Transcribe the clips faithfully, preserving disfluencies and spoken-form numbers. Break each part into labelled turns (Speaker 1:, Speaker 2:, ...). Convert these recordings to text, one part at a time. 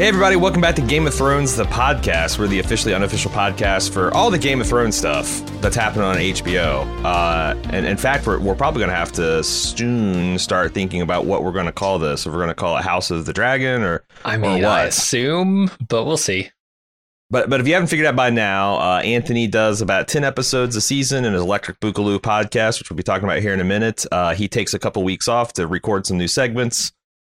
Speaker 1: Hey everybody, welcome back to Game of Thrones, the podcast. We're the officially unofficial podcast for all the Game of Thrones stuff that's happening on H B O. Uh, and in fact, we're, we're probably going to have to soon start thinking about what we're going to call this. If we're going to call it House of the Dragon or,
Speaker 2: I mean,
Speaker 1: or what.
Speaker 2: I assume, but we'll see.
Speaker 1: But but if you haven't figured out by now, uh, Anthony does about ten episodes a season in his Electric Boogaloo podcast, which we'll be talking about here in a minute. Uh, he takes a couple weeks off to record some new segments.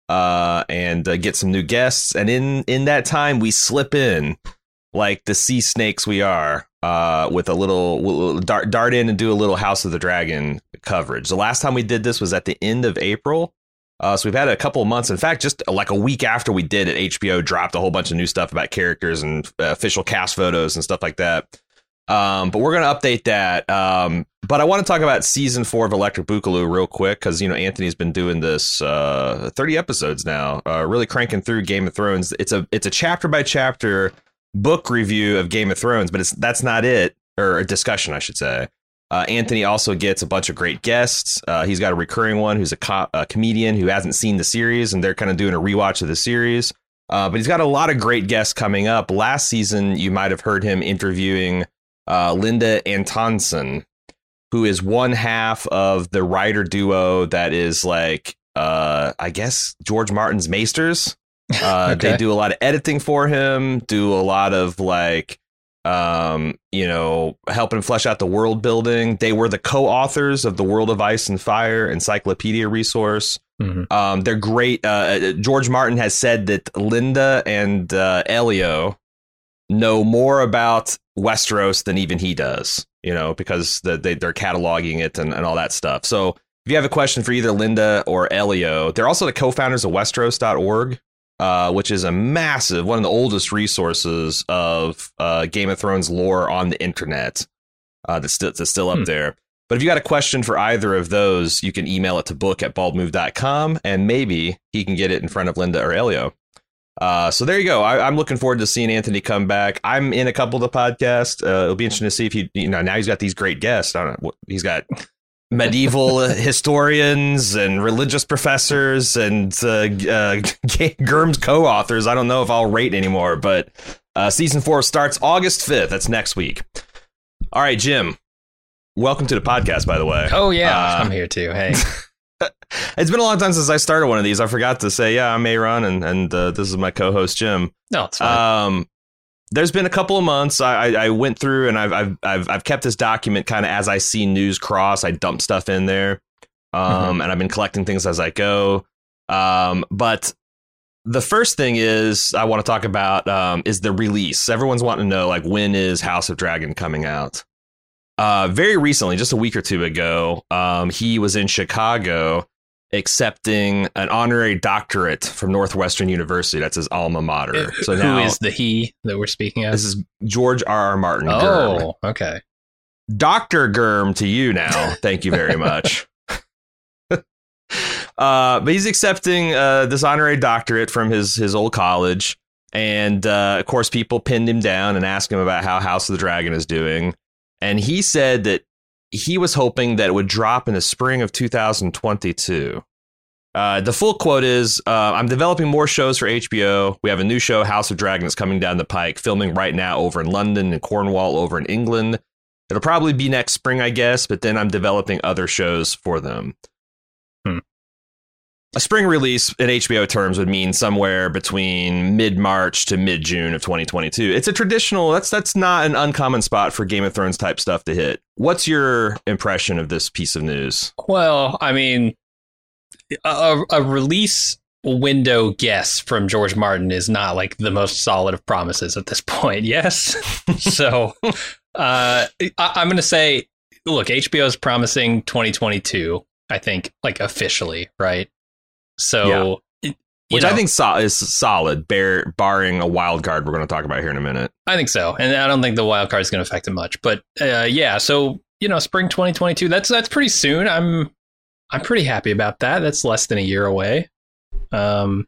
Speaker 1: Uh, and uh, get some new guests. And in, in that time, we slip in like the sea snakes we are uh, with a little we'll dart, dart in and do a little House of the Dragon coverage. The last time we did this was at the end of April. Uh, so we've had a couple of months. In fact, just like a week after we did it, H B O dropped a whole bunch of new stuff about characters and uh, official cast photos and stuff like that. Um, but we're going to update that. Um, but I want to talk about season four of Electric Boogaloo real quick, because, you know, Anthony's been doing this uh, thirty episodes now, uh, really cranking through Game of Thrones. It's a it's a chapter by chapter book review of Game of Thrones, but it's that's not it, or a discussion, I should say. Uh, Anthony also gets a bunch of great guests. Uh, he's got a recurring one who's a, co- a comedian who hasn't seen the series, and they're kind of doing a rewatch of the series. Uh, but he's got a lot of great guests coming up. Last season, you might have heard him interviewing Uh, Linda Antonsen, who is one half of the writer duo that is like, uh, I guess, George Martin's Maesters. Uh,
Speaker 2: okay.
Speaker 1: They do a lot of editing for him, do a lot of like, um, you know, helping flesh out the world building. They were the co-authors of the World of Ice and Fire encyclopedia resource. Mm-hmm. Um, they're great. Uh, George Martin has said that Linda and uh, Elio know more about Westeros than even he does, you know, because the, they, they're cataloging it and, and all that stuff. So if you have a question for either Linda or Elio, they're also the co-founders of Westeros dot org, uh, which is a massive, one of the oldest resources of uh, Game of Thrones lore on the internet uh, that's, still, that's still up hmm. there. But if you got a question for either of those, you can email it to book at bald move dot com, and maybe he can get it in front of Linda or Elio. Uh, so there you go. I, I'm looking forward to seeing Anthony come back. I'm in a couple of the podcasts. Uh, it'll be interesting to see if he, you know, now he's got these great guests. I don't know. He's got medieval historians and religious professors and uh, uh, Gurm's co-authors. I don't know if I'll rate anymore, but uh, season four starts August fifth. That's next week. All right, Jim. Welcome to the podcast, by the way.
Speaker 2: Oh, yeah.
Speaker 1: Uh,
Speaker 2: I'm here, too. Hey.
Speaker 1: It's been a long time since I started one of these. I forgot to say, yeah, I'm Aaron, and and uh, this is my co-host Jim.
Speaker 2: No, it's fine. Um,
Speaker 1: there's been a couple of months. I, I, I went through and I've I've I've, I've kept this document kind of as I see news cross. I dump stuff in there, um, mm-hmm. and I've been collecting things as I go. Um, but the first thing is I want to talk about um, is the release. Everyone's wanting to know, like, when is House of Dragon coming out? Uh, very recently, just a week or two ago, um, he was in Chicago accepting an honorary doctorate from Northwestern University. That's his alma mater. So
Speaker 2: who
Speaker 1: now,
Speaker 2: is the he that we're speaking of?
Speaker 1: This is George R. R. Martin.
Speaker 2: Oh,
Speaker 1: Gurm.
Speaker 2: okay.
Speaker 1: Doctor Gurm to you now. Thank you very much. uh, but he's accepting uh, this honorary doctorate from his his old college. And uh, of course, people pinned him down and asked him about how House of the Dragon is doing. And he said that he was hoping that it would drop in the spring of two thousand twenty-two. Uh, the full quote is, uh, I'm developing more shows for H B O. We have a new show, House of Dragon, that's coming down the pike, filming right now over in London and Cornwall over in England. It'll probably be next spring, I guess, but then I'm developing other shows for them. Hmm. A spring release in H B O terms would mean somewhere between mid-March to mid-June of twenty twenty-two. It's a traditional, that's that's not an uncommon spot for Game of Thrones type stuff to hit. What's your impression of this piece of news?
Speaker 2: Well, I mean, a, a release window guess from George Martin is not like the most solid of promises at this point. Yes. so uh, I, I'm going to say, look, H B O is promising twenty twenty-two, I think, like officially, right? So, yeah.
Speaker 1: Which
Speaker 2: know,
Speaker 1: I think so- is solid, bar- barring a wild card we're going to talk about here in a minute.
Speaker 2: I think so. And I don't think the wild card is going to affect it much. But uh, yeah, so, you know, spring twenty twenty-two, that's that's pretty soon. I'm I'm pretty happy about that. That's less than a year away. Um,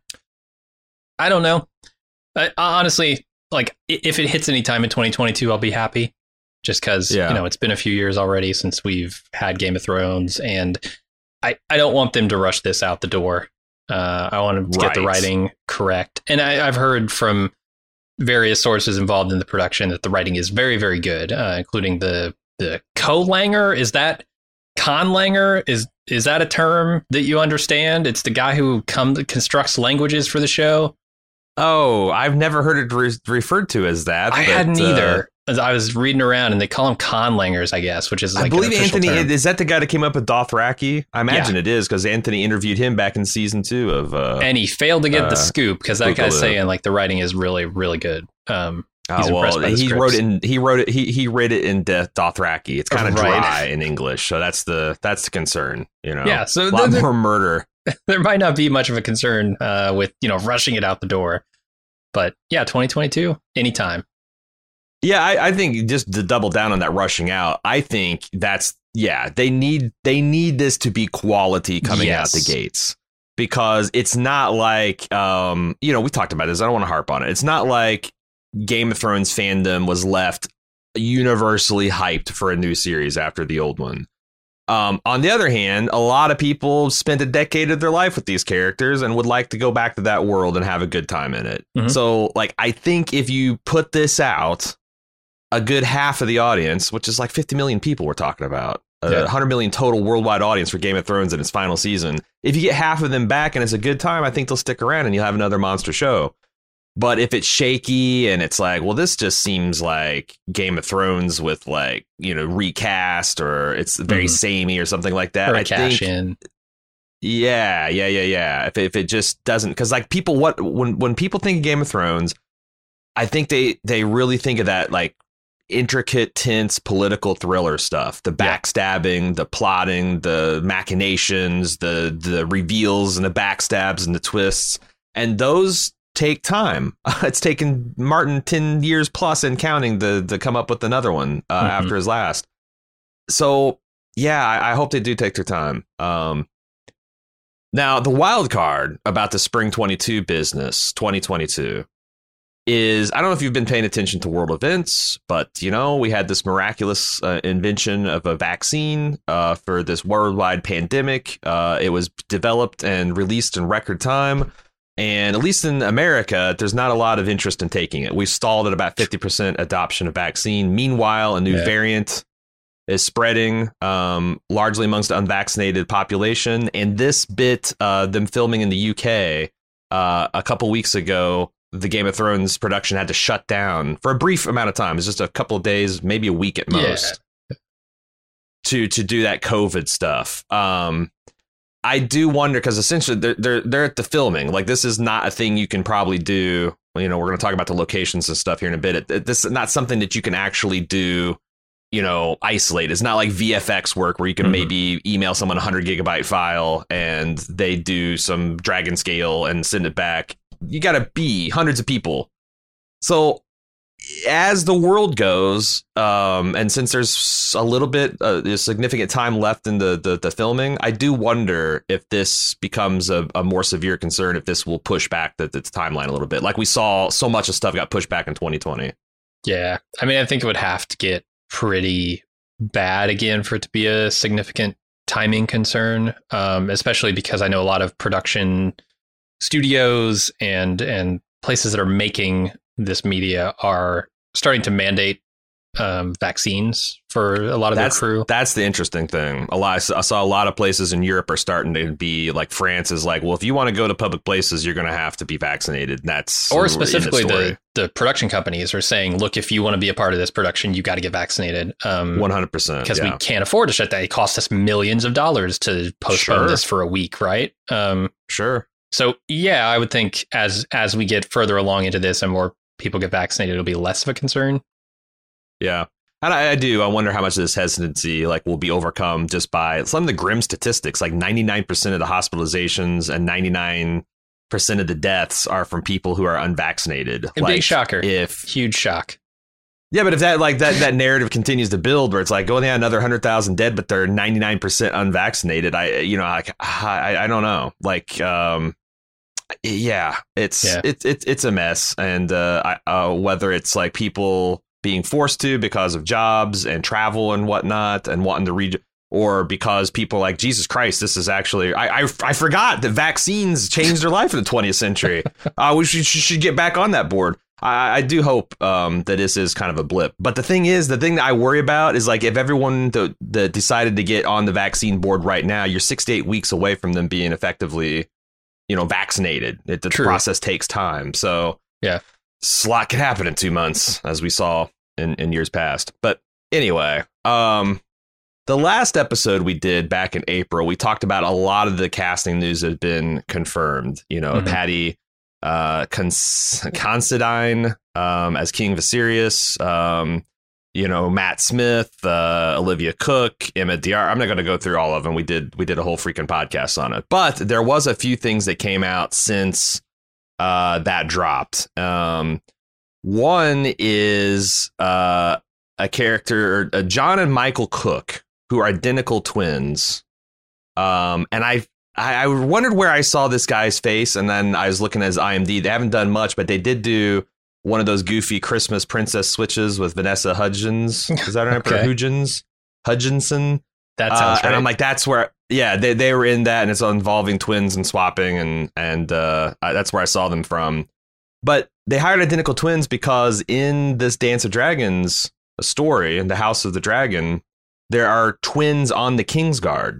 Speaker 2: I don't know. I, honestly, like, if it hits any time in twenty twenty-two, I'll be happy. Just because, yeah. you know, it's been a few years already since we've had Game of Thrones. And I, I don't want them to rush this out the door. Uh, I want to
Speaker 1: right.
Speaker 2: get the writing correct. And I, I've heard from various sources involved in the production that the writing is very, very good, uh, including the the co-langer. Is that conlanger? Is is that a term that you understand? It's the guy who come constructs languages for the show.
Speaker 1: Oh, I've never heard it re- referred to as that.
Speaker 2: I
Speaker 1: but,
Speaker 2: hadn't
Speaker 1: uh,
Speaker 2: either. As I was reading around, and they call them conlangers, I guess, which is like
Speaker 1: I believe
Speaker 2: an official
Speaker 1: Anthony
Speaker 2: term.
Speaker 1: is that the guy that came up with Dothraki? I imagine
Speaker 2: Yeah.
Speaker 1: it is because Anthony interviewed him back in season two of. Uh,
Speaker 2: And he failed to get
Speaker 1: uh,
Speaker 2: the scoop because that guy's
Speaker 1: Boogaloo.
Speaker 2: saying like the writing is really, really good. Um, he's
Speaker 1: oh,
Speaker 2: impressed
Speaker 1: well,
Speaker 2: by the
Speaker 1: he
Speaker 2: scripts.
Speaker 1: wrote it. In, he wrote it. He he read it in Death Dothraki. It's kind of
Speaker 2: Right.
Speaker 1: dry in English, so that's the that's the concern. You know,
Speaker 2: Yeah, so
Speaker 1: a lot
Speaker 2: there-
Speaker 1: more murder.
Speaker 2: there might not be much of a concern uh, with you know rushing it out the door, but yeah, twenty twenty-two, anytime.
Speaker 1: Yeah, I, I think just to double down on that rushing out, I think that's yeah, they need they need this to be quality coming
Speaker 2: Yes.
Speaker 1: out the gates because it's not like um, you know, we talked about this. I don't want to harp on it. It's not like Game of Thrones fandom was left universally hyped for a new series after the old one. Um, on the other hand, a lot of people spent a decade of their life with these characters and would like to go back to that world and have a good time in it.
Speaker 2: Mhm.
Speaker 1: So, like, I think if you put this out, a good half of the audience, which is like fifty million people we're talking about, a
Speaker 2: Yeah.
Speaker 1: one hundred million total worldwide audience for Game of Thrones in its final season. If you get half of them back and it's a good time, I think they'll stick around and you'll have another monster show. But if it's shaky and it's like, well, this just seems like Game of Thrones with like, you know, recast or it's very
Speaker 2: Mhm.
Speaker 1: samey or something like that.
Speaker 2: Or a
Speaker 1: I
Speaker 2: cash
Speaker 1: think,
Speaker 2: in.
Speaker 1: yeah, yeah, yeah, yeah. If if it just doesn't, because like people, what when when people think of Game of Thrones, I think they they really think of that like intricate, tense political thriller stuff, the
Speaker 2: Yeah.
Speaker 1: backstabbing, the plotting, the machinations, the the reveals and the backstabs and the twists, and those take time. It's taken Martin ten years plus and counting to to come up with another one uh,
Speaker 2: Mhm.
Speaker 1: after his last. So yeah, I, I hope they do take their time. Um, now the wild card about the spring twenty-two business, twenty twenty-two. Is I don't know if you've been paying attention to world events, but, you know, we had this miraculous uh, invention of a vaccine uh, for this worldwide pandemic. Uh, it was developed and released in record time. And at least in America, there's not a lot of interest in taking it. We stalled at about fifty percent adoption of vaccine. Meanwhile, a new
Speaker 2: Yeah.
Speaker 1: variant is spreading um, largely amongst the unvaccinated population. And this bit, uh, them filming in the U K uh, a couple weeks ago, the Game of Thrones production had to shut down for a brief amount of time. It's just a couple of days, maybe a week at most,
Speaker 2: Yeah.
Speaker 1: to to do that COVID stuff. Um, I do wonder because essentially they're they're they're at the filming. Like this is not a thing you can probably do. You know, we're going to talk about the locations and stuff here in a bit. It, it, this is not something that you can actually do. You know, isolate. It's not like V F X work where you can
Speaker 2: Mhm.
Speaker 1: maybe email someone a hundred gigabyte file and they do some dragon scale and send it back. You got to be hundreds of people. So as the world goes, um, and since there's a little bit, uh, there's significant time left in the, the the filming, I do wonder if this becomes a, a more severe concern, if this will push back the, the timeline a little bit. Like we saw so much of stuff got pushed back in twenty twenty.
Speaker 2: Yeah, I mean, I think it would have to get pretty bad again for it to be a significant timing concern, um, especially because I know a lot of production studios and and places that are making this media are starting to mandate um, vaccines for a lot of
Speaker 1: That's
Speaker 2: their crew.
Speaker 1: That's the interesting thing. A lot, I saw a lot of places in Europe are starting to be like France is like, well, if you want to go to public places, you're going to have to be vaccinated. And that's
Speaker 2: Or
Speaker 1: in
Speaker 2: specifically,
Speaker 1: story.
Speaker 2: the, the production companies are saying, look, if you want to be a part of this production, you got to get vaccinated. Um,
Speaker 1: one hundred percent.
Speaker 2: because
Speaker 1: yeah.
Speaker 2: we can't afford to shut that. It costs us millions of dollars to postpone
Speaker 1: Sure.
Speaker 2: this for a week, right? Um,
Speaker 1: Sure.
Speaker 2: so yeah, I would think as as we get further along into this and more people get vaccinated, it'll be less of a concern.
Speaker 1: Yeah. And I, I do. I wonder how much of this hesitancy like will be overcome just by some of the grim statistics. Like ninety-nine percent of the hospitalizations and ninety-nine percent of the deaths are from people who are unvaccinated.
Speaker 2: A
Speaker 1: like,
Speaker 2: big shocker.
Speaker 1: If
Speaker 2: Huge shock.
Speaker 1: Yeah, but if that like that that narrative continues to build, where it's like, oh yeah, another hundred thousand dead, but they're ninety nine percent unvaccinated. I you know like I I don't know. Like um, yeah, it's
Speaker 2: Yeah.
Speaker 1: it's it's it's a mess, and uh, I, uh, whether it's like people being forced to because of jobs and travel and whatnot, and wanting to read, or because people are like, Jesus Christ, this is actually, I I, I forgot that vaccines changed their life in the twentieth century. Uh, we should, should get back on that board. I, I do hope um, that this is kind of a blip. But the thing is, the thing that I worry about is like if everyone that, that decided to get on the vaccine board right now, you're six to eight weeks away from them being effectively, you know, vaccinated. It, the
Speaker 2: True.
Speaker 1: process takes time. So
Speaker 2: yeah,
Speaker 1: a lot can happen in two months, as we saw in, in years past. But anyway, um, the last episode we did back in April, we talked about a lot of the casting news that had been confirmed. You know, mm-hmm. Patty uh, Cons- Considine um, as King Viserys, um, you know, Matt Smith, uh, Olivia Cook, Emma Diar. I'm not going to go through all of them. We did we did a whole freaking podcast on it. But there was a few things that came out since uh, that dropped. Um, one is uh, a character, uh, John and Michael Cook, who are identical twins. Um, and I, I I wondered where I saw this guy's face. And then I was looking at his I M D. They haven't done much, but they did do one of those goofy Christmas princess switches with Vanessa Hudgens. Is that her name?
Speaker 2: Okay.
Speaker 1: Hudgens? Hudgenson?
Speaker 2: That sounds
Speaker 1: uh,
Speaker 2: right.
Speaker 1: And I'm like, that's where, yeah, they, they were in that. And it's involving twins and swapping. And, and uh, I, that's where I saw them from. But they hired identical twins because in this Dance of Dragons story, in the House of the Dragon, there are twins on the Kingsguard.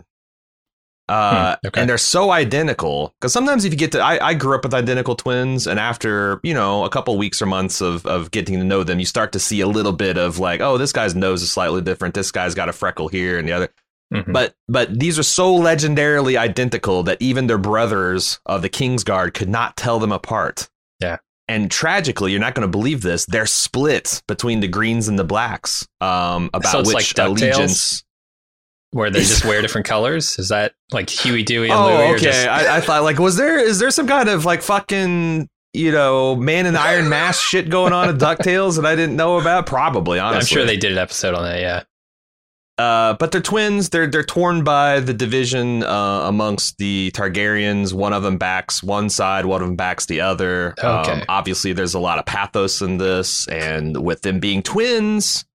Speaker 1: Uh, hmm, okay. And they're so identical because sometimes if you get to, I, I grew up with identical twins, and after, you know, a couple weeks or months of, of getting to know them, you start to see a little bit of like, oh, this guy's nose is slightly different. This guy's got a freckle here and the other. Mm-hmm. But but these are so legendarily identical that even their brothers of the Kingsguard could not tell them apart.
Speaker 2: Yeah.
Speaker 1: And tragically, you're not going to believe this, they're split between the greens and the blacks um, about
Speaker 2: so it's
Speaker 1: which
Speaker 2: like
Speaker 1: allegiance.
Speaker 2: Where they just wear different colors? Is that like Huey, Dewey, and
Speaker 1: oh,
Speaker 2: Louie?
Speaker 1: Okay.
Speaker 2: Just...
Speaker 1: I, I thought like, was there is there some kind of like fucking, you know, Man in the Iron Mask shit going on in DuckTales that I didn't know about? Probably, honestly.
Speaker 2: I'm sure they did an episode on that. Yeah.
Speaker 1: Uh, but they're twins. They're they're torn by the division uh, amongst the Targaryens. One of them backs one side, one of them backs the other.
Speaker 2: Okay.
Speaker 1: Um, obviously, there's a lot of pathos in this, and with them being twins,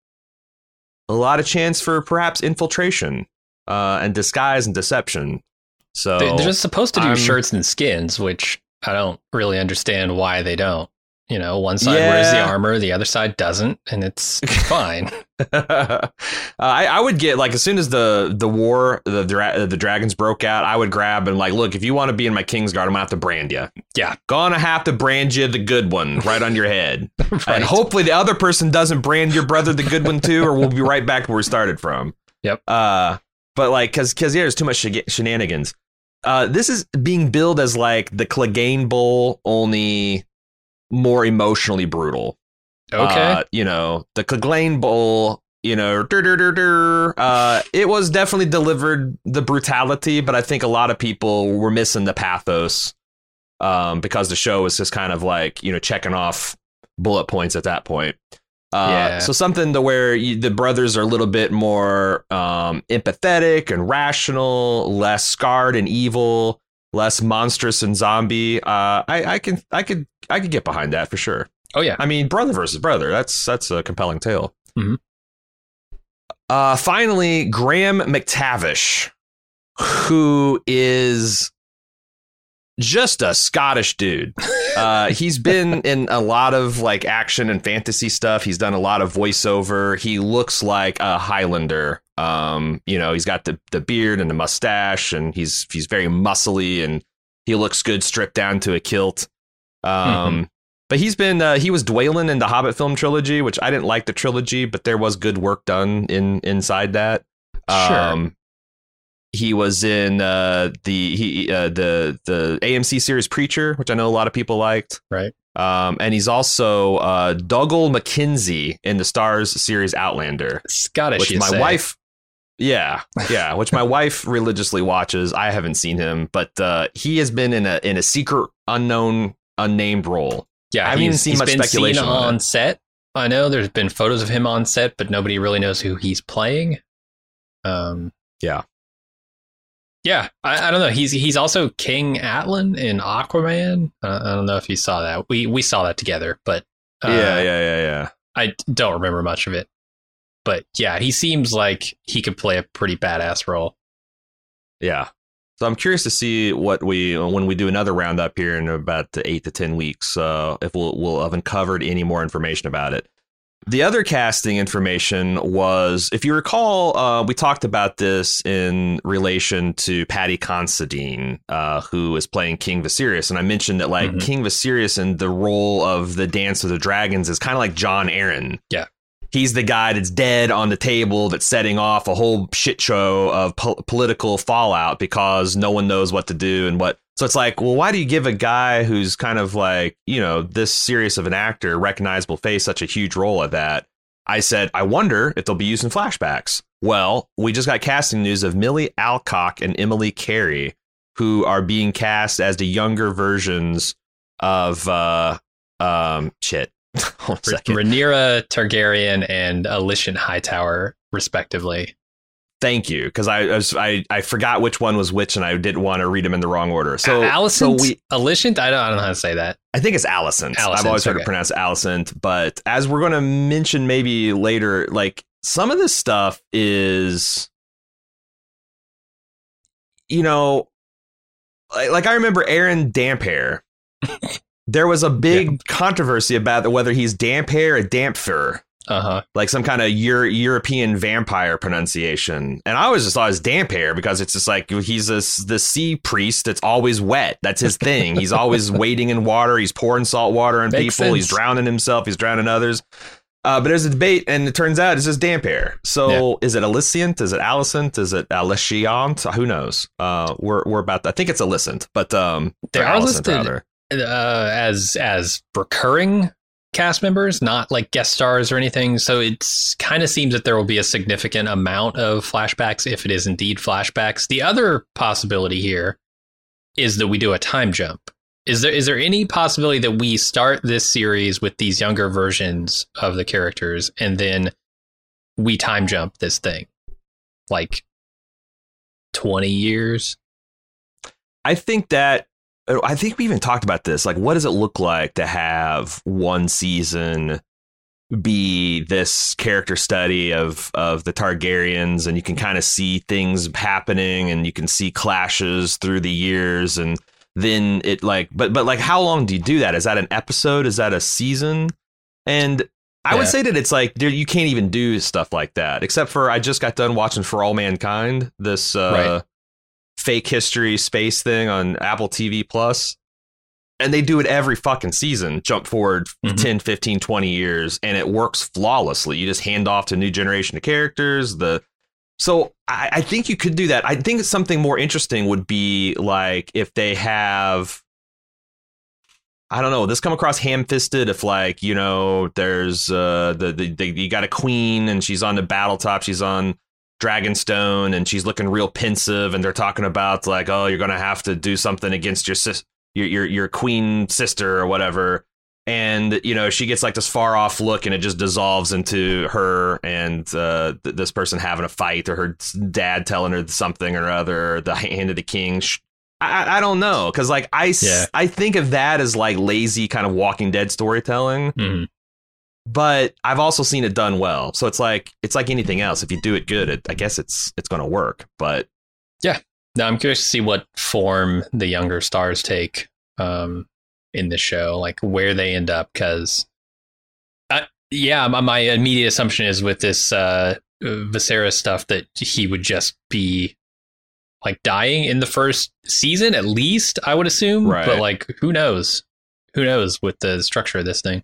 Speaker 1: a lot of chance for perhaps infiltration uh, and disguise and deception. So
Speaker 2: they're just supposed to do
Speaker 1: I'm,
Speaker 2: shirts and skins, which I don't really understand why they don't. You know, one side
Speaker 1: yeah.
Speaker 2: wears the armor, the other side doesn't, and it's fine.
Speaker 1: uh, I, I would get like as soon as the the war the dra- the dragons broke out, I would grab and like, look, if you want to be in my Kingsguard, I'm gonna have to brand you.
Speaker 2: Yeah,
Speaker 1: gonna have to brand you the good one right on your head,
Speaker 2: right.
Speaker 1: And hopefully the other person doesn't brand your brother the good one too, or we'll be right back where we started from.
Speaker 2: Yep.
Speaker 1: Uh, but like, cause cause yeah, there's too much sh- shenanigans. Uh, this is being billed as like the Clegane Bowl, only more emotionally brutal.
Speaker 2: Okay.
Speaker 1: Uh, you know, the Clegane Bowl, you know, dur, dur, dur, dur, uh, it was definitely delivered the brutality, but I think a lot of people were missing the pathos um, because the show was just kind of like, you know, checking off bullet points at that point. Uh,
Speaker 2: yeah.
Speaker 1: So something to where you, the brothers are a little bit more um, empathetic and rational, less scarred and evil, less monstrous and zombie. Uh, I, I can, I could, I could get behind that for sure.
Speaker 2: Oh yeah,
Speaker 1: I mean, brother versus brother. That's that's a compelling tale.
Speaker 2: Mm-hmm.
Speaker 1: Uh, finally, Graham McTavish, who is just a Scottish dude. Uh, he's been in a lot of like action and fantasy stuff. He's done a lot of voiceover. He looks like a Highlander. Um, you know, he's got the, the beard and the mustache, and he's he's very muscly, and he looks good stripped down to a kilt. Um, mm-hmm. But he's been uh, he was Dwaylen in the Hobbit film trilogy, which I didn't like the trilogy, but there was good work done in inside that.
Speaker 2: Sure.
Speaker 1: Um, he was in uh, the he uh, the the A M C series Preacher, which I know a lot of people liked.
Speaker 2: Right.
Speaker 1: Um, and he's also uh, Dougal McKenzie in the Starz series Outlander.
Speaker 2: Scottish,
Speaker 1: which
Speaker 2: you
Speaker 1: my
Speaker 2: say.
Speaker 1: wife. Yeah, yeah, which my wife religiously watches. I haven't seen him, but uh, he has been in a in a secret, unknown, unnamed role.
Speaker 2: Yeah,
Speaker 1: I haven't even seen
Speaker 2: he's
Speaker 1: much
Speaker 2: been
Speaker 1: speculation
Speaker 2: seen
Speaker 1: on,
Speaker 2: on
Speaker 1: it.
Speaker 2: set. I know there's been photos of him on set, but nobody really knows who he's playing. Um,
Speaker 1: yeah,
Speaker 2: yeah, I, I don't know. He's he's also King Atlan in Aquaman. Uh, I don't know if you saw that. We we saw that together, but uh,
Speaker 1: yeah, yeah, yeah, yeah.
Speaker 2: I don't remember much of it. But yeah, he seems like he could play a pretty badass role.
Speaker 1: Yeah. So I'm curious to see what we, when we do another roundup here in about eight to ten weeks, uh, if we'll, we'll have uncovered any more information about it. The other casting information was, if you recall, uh, we talked about this in relation to Paddy Considine, uh, who is playing King Viserys. And I mentioned that like mm-hmm. King Viserys and the role of the Dance of the Dragons is kind of like Jon Arryn.
Speaker 2: Yeah.
Speaker 1: He's the guy that's dead on the table that's setting off a whole shit show of po- political fallout because no one knows what to do and what. So it's like, well, why do you give a guy who's kind of like, you know, this serious of an actor, recognizable face, such a huge role at that? I said, I wonder if they'll be using flashbacks. Well, we just got casting news of Millie Alcock and Emily Carey, who are being cast as the younger versions of uh, um, shit. One second.
Speaker 2: Rhaenyra Targaryen and Alicent Hightower, respectively.
Speaker 1: Thank you, because I, I was I, I forgot which one was which, and I didn't want to read them in the wrong order. So
Speaker 2: Alicent,
Speaker 1: so we,
Speaker 2: Alicent, I don't, I don't know how to say that.
Speaker 1: I think it's Alicent.
Speaker 2: Alicent
Speaker 1: I've always heard
Speaker 2: okay.
Speaker 1: it pronounced Alicent, but as we're going to mention maybe later, like some of this stuff is, you know, like, like I remember Aaron Damphair. There was a big yeah. controversy about whether he's Damphair or Dampfer.
Speaker 2: Uh-huh.
Speaker 1: Like some kind of Euro- European vampire pronunciation. And I always just thought it was Damphair because it's just like he's this the sea priest that's always wet. That's his thing. He's always wading in water. He's pouring salt water on
Speaker 2: Makes
Speaker 1: people.
Speaker 2: sense.
Speaker 1: He's drowning himself. He's drowning others. Uh, but there's a debate, and it turns out it's just Damphair. So yeah. is it Alicent? Is it Alicent? Is it Aliciant? Who knows? Uh, we're we're about to, I think it's Alicent, but um,
Speaker 2: they are
Speaker 1: Alicent,
Speaker 2: listed
Speaker 1: rather.
Speaker 2: Uh, as as recurring cast members, not like guest stars or anything. So it's kind of seems that there will be a significant amount of flashbacks if it is indeed flashbacks. The other possibility here is that we do a time jump. Is there is there any possibility that we start this series with these younger versions of the characters and then we time jump this thing like twenty years?
Speaker 1: I think that I think we even talked about this. Like, what does it look like to have one season be this character study of of the Targaryens, and you can kind of see things happening, and you can see clashes through the years, and then it like, but but like, how long do you do that? Is that an episode? Is that a season? And I yeah. would say that it's like there, you can't even do stuff like that, except for I just got done watching For All Mankind, this uh, right. fake history space thing on Apple T V Plus. And they do it every fucking season, jump forward mm-hmm. ten, fifteen, twenty years, and it works flawlessly. You just hand off to a new generation of characters. The So I, I think you could do that. I think something more interesting would be like if they have, I don't know, this come across ham-fisted if like, you know, there's uh, the, the, the you got a queen and she's on the battletop. She's on Dragonstone and she's looking real pensive, and they're talking about like, oh, you're going to have to do something against your sister. Your, your your queen sister or whatever, and you know she gets like this far off look, and it just dissolves into her and uh, th- this person having a fight, or her dad telling her something or other, or the hand of the king. I, I don't know, because like I yeah. I think of that as like lazy kind of Walking Dead storytelling, mm-hmm. but I've also seen it done well. So it's like it's like anything else. If you do it good, it, I guess it's it's going to work. But
Speaker 2: yeah. Now, I'm curious to see what form the younger stars take um, in the show, like where they end up. Because, yeah, my, my immediate assumption is with this uh, Viserys stuff that he would just be like dying in the first season, at least, I would assume.
Speaker 1: Right.
Speaker 2: But like, who knows? Who knows with the structure of this thing?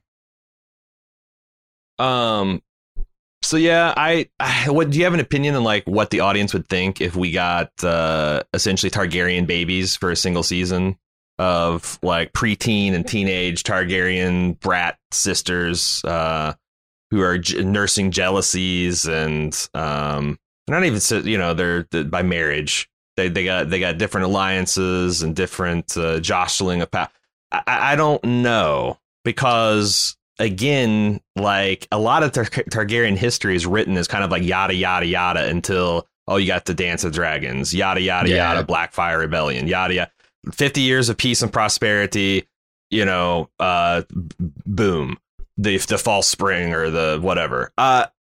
Speaker 1: Um. So, yeah, I, I what do you have an opinion on like what the audience would think if we got uh, essentially Targaryen babies for a single season of like preteen and teenage Targaryen brat sisters uh, who are j- nursing jealousies and um, not even, you know, they're, they're by marriage. They they got they got different alliances and different uh, jostling of power. I, I don't know, because again, like a lot of Tar- Targaryen history is written as kind of like yada, yada, yada until, oh, you got the Dance of Dragons, yada, yada, yeah. yada, Blackfire Rebellion, yada, yada. fifty years of peace and prosperity, you know, uh, boom, the, the false spring or the whatever. Uh,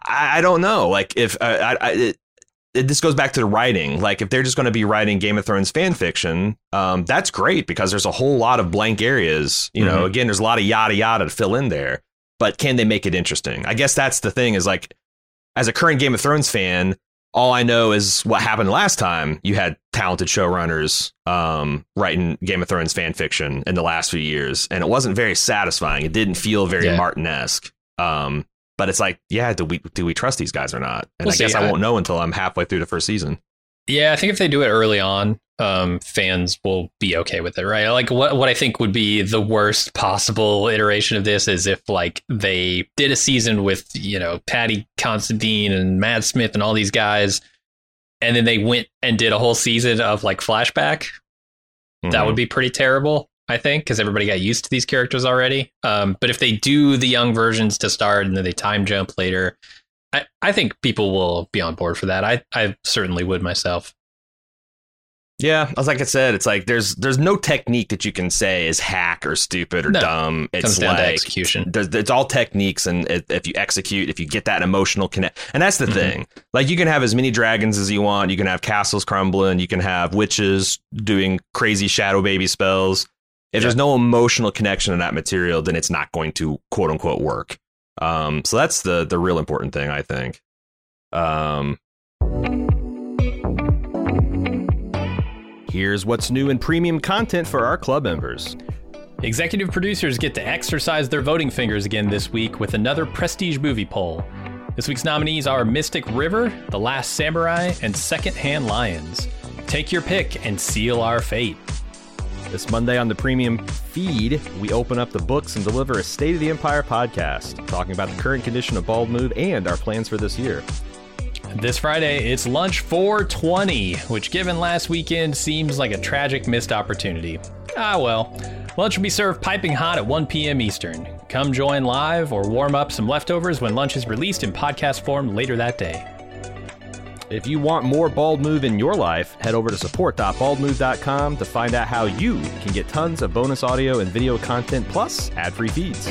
Speaker 1: I, I don't know. Like if uh, I, I it, it, this goes back to the writing. Like if they're just going to be writing Game of Thrones fan fiction, um, that's great because there's a whole lot of blank areas. You know, mm-hmm. again, there's a lot of yada yada to fill in there. But can they make it interesting? I guess that's the thing. Is like as a current Game of Thrones fan, all I know is what happened last time. You had talented showrunners um, writing Game of Thrones fan fiction in the last few years, and it wasn't very satisfying. It didn't feel very yeah. Martin-esque. Um, But it's like, yeah, do we do we trust these guys or not? And we'll I guess see. I won't know until I'm halfway through the first season.
Speaker 2: Yeah, I think if they do it early on, um, fans will be okay with it, right? Like what what I think would be the worst possible iteration of this is if like they did a season with, you know, Paddy Considine and Matt Smith and all these guys, and then they went and did a whole season of like flashback. Mm-hmm. That would be pretty terrible. I think, because everybody got used to these characters already. Um, but if they do the young versions to start and then they time jump later, I, I think people will be on board for that. I, I certainly would myself.
Speaker 1: Yeah, like I said, it's like there's there's no technique that you can say is hack or stupid or no, dumb. It's
Speaker 2: comes down
Speaker 1: like
Speaker 2: to execution.
Speaker 1: It's all techniques, and if, if you execute, if you get that emotional connect, and that's the mm-hmm. thing. Like you can have as many dragons as you want. You can have castles crumbling. You can have witches doing crazy shadow baby spells. If yeah. there's no emotional connection in that material, then it's not going to quote unquote work. Um, so that's the the real important thing, I think. Um, Here's what's new in premium content for our club members.
Speaker 2: Executive producers get to exercise their voting fingers again this week with another prestige movie poll. This week's nominees are Mystic River, The Last Samurai, and Secondhand Lions. Take your pick and seal our fate.
Speaker 1: This Monday on the premium feed, we open up the books and deliver a State of the Empire podcast, talking about the current condition of Bald Move and our plans for this year.
Speaker 2: This Friday, it's Lunch four twenty, which given last weekend seems like a tragic missed opportunity. Ah well, lunch will be served piping hot at one p.m. Eastern. Come join live or warm up some leftovers when lunch is released in podcast form later that day.
Speaker 1: If you want more Bald Move in your life, head over to support dot bald move dot com to find out how you can get tons of bonus audio and video content plus ad-free feeds.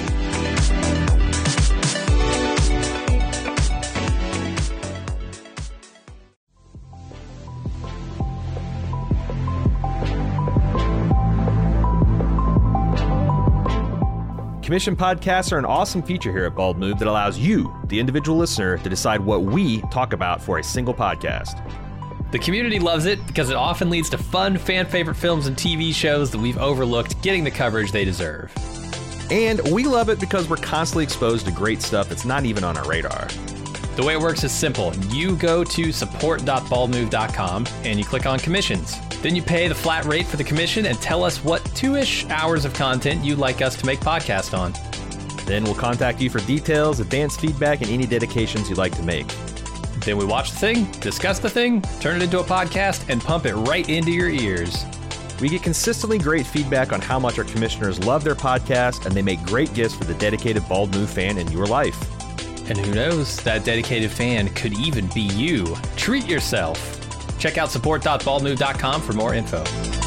Speaker 1: Commission podcasts are an awesome feature here at Bald Move that allows you, the individual listener, to decide what we talk about for a single podcast.
Speaker 2: The community loves it because it often leads to fun, fan-favorite films and T V shows that we've overlooked getting the coverage they deserve.
Speaker 1: And we love it because we're constantly exposed to great stuff that's not even on our radar.
Speaker 2: The way it works is simple. You go to support dot bald move dot com and you click on commissions. Then you pay the flat rate for the commission and tell us what two-ish hours of content you'd like us to make podcast on.
Speaker 1: Then we'll contact you for details, advanced feedback, and any dedications you'd like to make.
Speaker 2: Then we watch the thing, discuss the thing, turn it into a podcast, and pump it right into your ears.
Speaker 1: We get consistently great feedback on how much our commissioners love their podcast, and they make great gifts for the dedicated Bald Move fan in your life.
Speaker 2: And who knows, that dedicated fan could even be you. Treat yourself. Check out support dot bald move dot com for more info.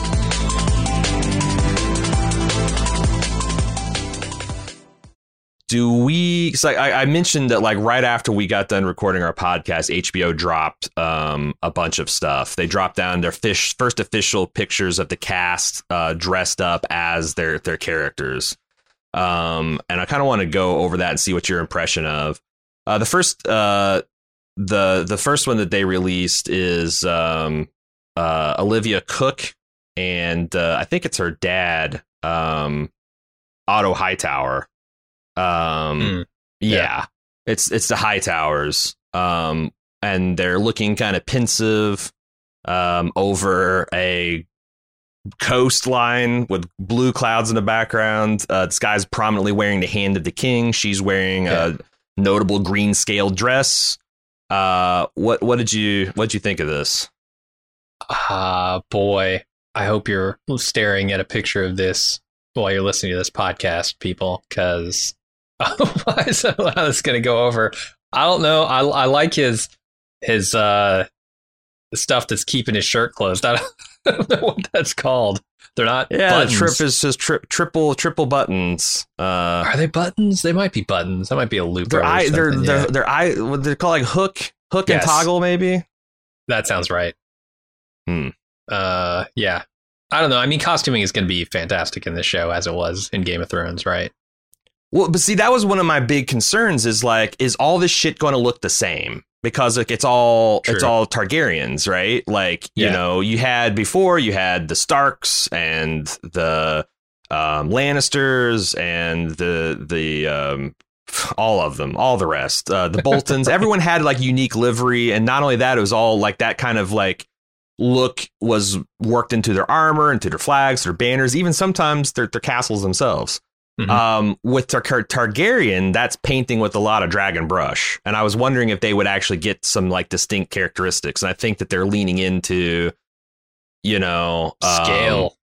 Speaker 1: Do we, so I, I mentioned that like right after we got done recording our podcast, H B O dropped um, a bunch of stuff. They dropped down their fish, first official pictures of the cast uh, dressed up as their, their characters. Um, and I kind of want to go over that and see what your impression of. Uh, the first uh, the the first one that they released is um, uh, Olivia Cook, and uh, I think it's her dad, um, Otto Hightower. Um, mm, yeah. yeah, it's it's the Hightowers, um, and they're looking kind of pensive um, over a coastline with blue clouds in the background. Uh, this guy's prominently wearing the Hand of the King. She's wearing yeah. a notable green scaled dress. Uh, what what did you what did you think of this?
Speaker 2: Ah, uh, boy, I hope you're staring at a picture of this while you're listening to this podcast, people, because otherwise, I don't know how this is going to go over. I don't know. I I like his his uh stuff that's keeping his shirt closed. I don't, I don't know what that's called. They're not.
Speaker 1: Yeah,
Speaker 2: buttons.
Speaker 1: the trip is just tri- triple triple buttons. Uh,
Speaker 2: Are they buttons? They might be buttons. That might be a loop.
Speaker 1: they're eye, they're
Speaker 2: yeah.
Speaker 1: they're they're eye. What they're called like hook hook
Speaker 2: Yes.
Speaker 1: and toggle maybe.
Speaker 2: That sounds right.
Speaker 1: Hmm.
Speaker 2: Uh, yeah. I don't know. I mean, costuming is going to be fantastic in this show, as it was in Game of Thrones, right?
Speaker 1: Well, but see, that was one of my big concerns. Is like, is all this shit going to look the same? Because like it's all
Speaker 2: True.
Speaker 1: it's all Targaryens, right? Like you
Speaker 2: Yeah.
Speaker 1: know, you had before you had the Starks and the um, Lannisters and the the um, all of them, all the rest, uh, the Boltons. Everyone had like unique livery, and not only that, it was all like that kind of like look was worked into their armor, into their flags, their banners, even sometimes their their castles themselves.
Speaker 2: Mhm.
Speaker 1: Um, with Tar- Targaryen, that's painting with a lot of dragon brush, and I was wondering if they would actually get some like distinct characteristics. And I think that they're leaning into, you know, um,
Speaker 2: Scale.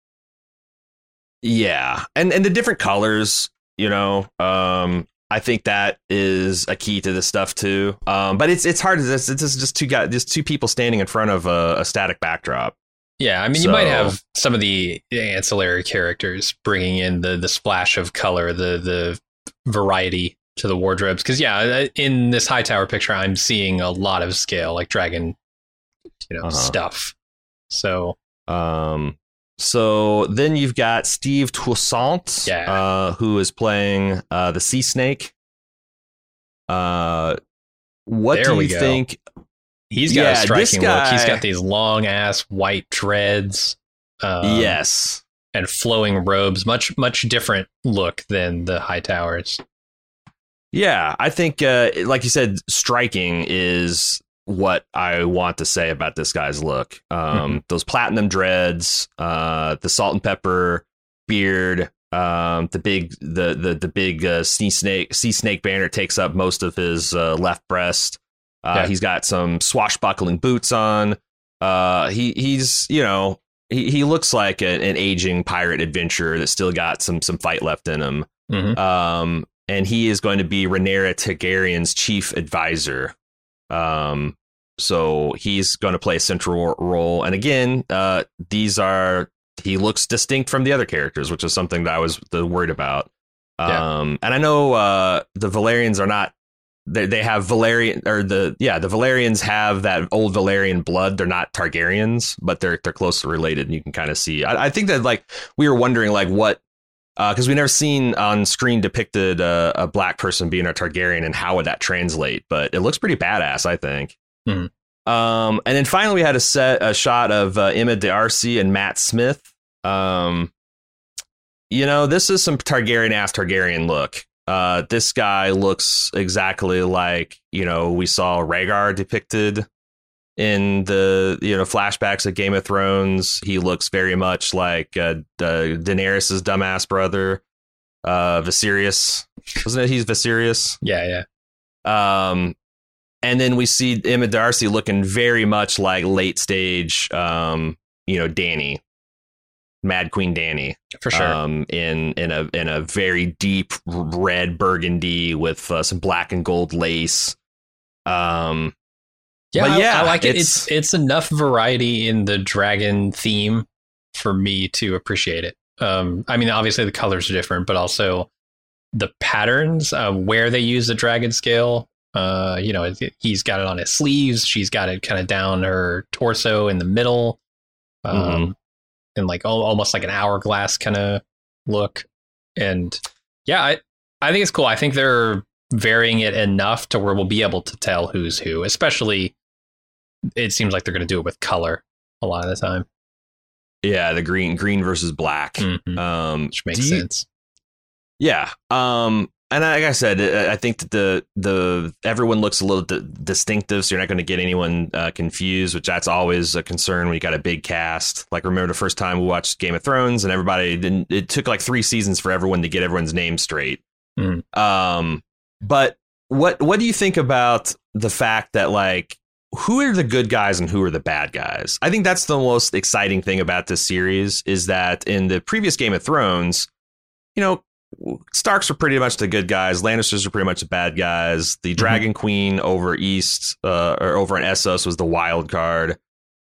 Speaker 1: yeah, and and the different colors. You know, um, I think that is a key to this stuff too. Um, but it's it's hard. It's, it's just two guys, just two people standing in front of a, a static backdrop.
Speaker 2: Yeah, I mean,
Speaker 1: So-
Speaker 2: you might have some of the ancillary characters bringing in the the splash of color, the the variety to the wardrobes. Because yeah, in this Hightower picture, I'm seeing a lot of scale, like dragon, you know,
Speaker 1: Uh-huh.
Speaker 2: stuff. So
Speaker 1: Um, so then you've got Steve Toussaint,
Speaker 2: Yeah.
Speaker 1: uh, who is playing uh, the Sea Snake. Uh, what
Speaker 2: There
Speaker 1: do
Speaker 2: we
Speaker 1: you
Speaker 2: go.
Speaker 1: think?
Speaker 2: he's got
Speaker 1: Yeah,
Speaker 2: a
Speaker 1: this
Speaker 2: striking look. He's
Speaker 1: guy-
Speaker 2: got these long ass white dreads. Um,
Speaker 1: yes.
Speaker 2: and flowing robes, much much different look than the Hightowers.
Speaker 1: Yeah, I think, uh, like you said, striking is what I want to say about this guy's look. Um,
Speaker 2: Mm-hmm.
Speaker 1: Those platinum dreads, uh, the salt and pepper beard, um, the big the the the big uh, sea snake sea snake banner takes up most of his uh, left breast. Uh,
Speaker 2: Yeah.
Speaker 1: He's got some swashbuckling boots on. Uh, he he's you know he he looks like a, an aging pirate adventurer that's still got some some fight left in him.
Speaker 2: Mhm.
Speaker 1: Um, and he is going to be Rhaenyra Targaryen's chief advisor. Um, so he's going to play a central role. And again, uh, these are he looks distinct from the other characters, which is something that I was the worried about.
Speaker 2: Yeah.
Speaker 1: Um, and I know uh, the Valerians are not. They they have Valerian or the yeah the Valerians have that old Valerian blood. They're not Targaryens, but they're they're closely related, and you can kind of see. I, I think that like we were wondering like what. Because we never seen on screen depicted uh, a black person being a Targaryen and how would that translate? But it looks pretty badass, I think.
Speaker 2: Mhm.
Speaker 1: Um, and then finally, we had a set a shot of uh, Emma D'Arcy and Matt Smith. Um, you know, this is some Targaryen ass Targaryen look. Uh, this guy looks exactly like, you know, we saw Rhaegar depicted in the, you know, flashbacks of Game of Thrones. He looks very much like uh, uh, Daenerys' dumbass brother, uh, Viserys. Wasn't it? He's Viserys.
Speaker 2: Yeah, yeah.
Speaker 1: Um, and then we see Emma D'Arcy looking very much like late stage, um, you know, Dany, Mad Queen Dany.
Speaker 2: For sure.
Speaker 1: Um, in in a in a very deep red burgundy with uh, some black and gold lace. Um,
Speaker 2: yeah,
Speaker 1: but
Speaker 2: I-
Speaker 1: yeah,
Speaker 2: I, like it.
Speaker 1: it's-
Speaker 2: It's it's enough variety in the dragon theme for me to appreciate it. Um, I mean, obviously the colors are different, but also the patterns of where they use the dragon scale. Uh, you know, it- he's got it on his sleeves. She's got it kind of down her torso in the middle. Um,
Speaker 1: Mhm.
Speaker 2: and like al- almost like an hourglass kind of look. And yeah, I, I think it's cool. I think they're varying it enough to where we'll be able to tell who's who, especially it seems like they're going to do it with color a lot of the time,
Speaker 1: yeah, the green green versus black.
Speaker 2: Mhm.
Speaker 1: Um,
Speaker 2: which makes
Speaker 1: do you-
Speaker 2: sense.
Speaker 1: Yeah. Um, and like I said, I I think that the the everyone looks a little di- distinctive, so you're not going to get anyone uh, confused, which that's always a concern when you got a big cast. Like, remember the first time we watched Game of Thrones, and everybody didn't. It took like three seasons for everyone to get everyone's name straight.
Speaker 2: Mhm.
Speaker 1: Um, but what what do you think about the fact that like who are the good guys and who are the bad guys? I think that's the most exciting thing about this series is that in the previous Game of Thrones, you know, Starks are pretty much the good guys. Lannisters are pretty much the bad guys. The Dragon Queen over East uh, or over in Essos was the wild card.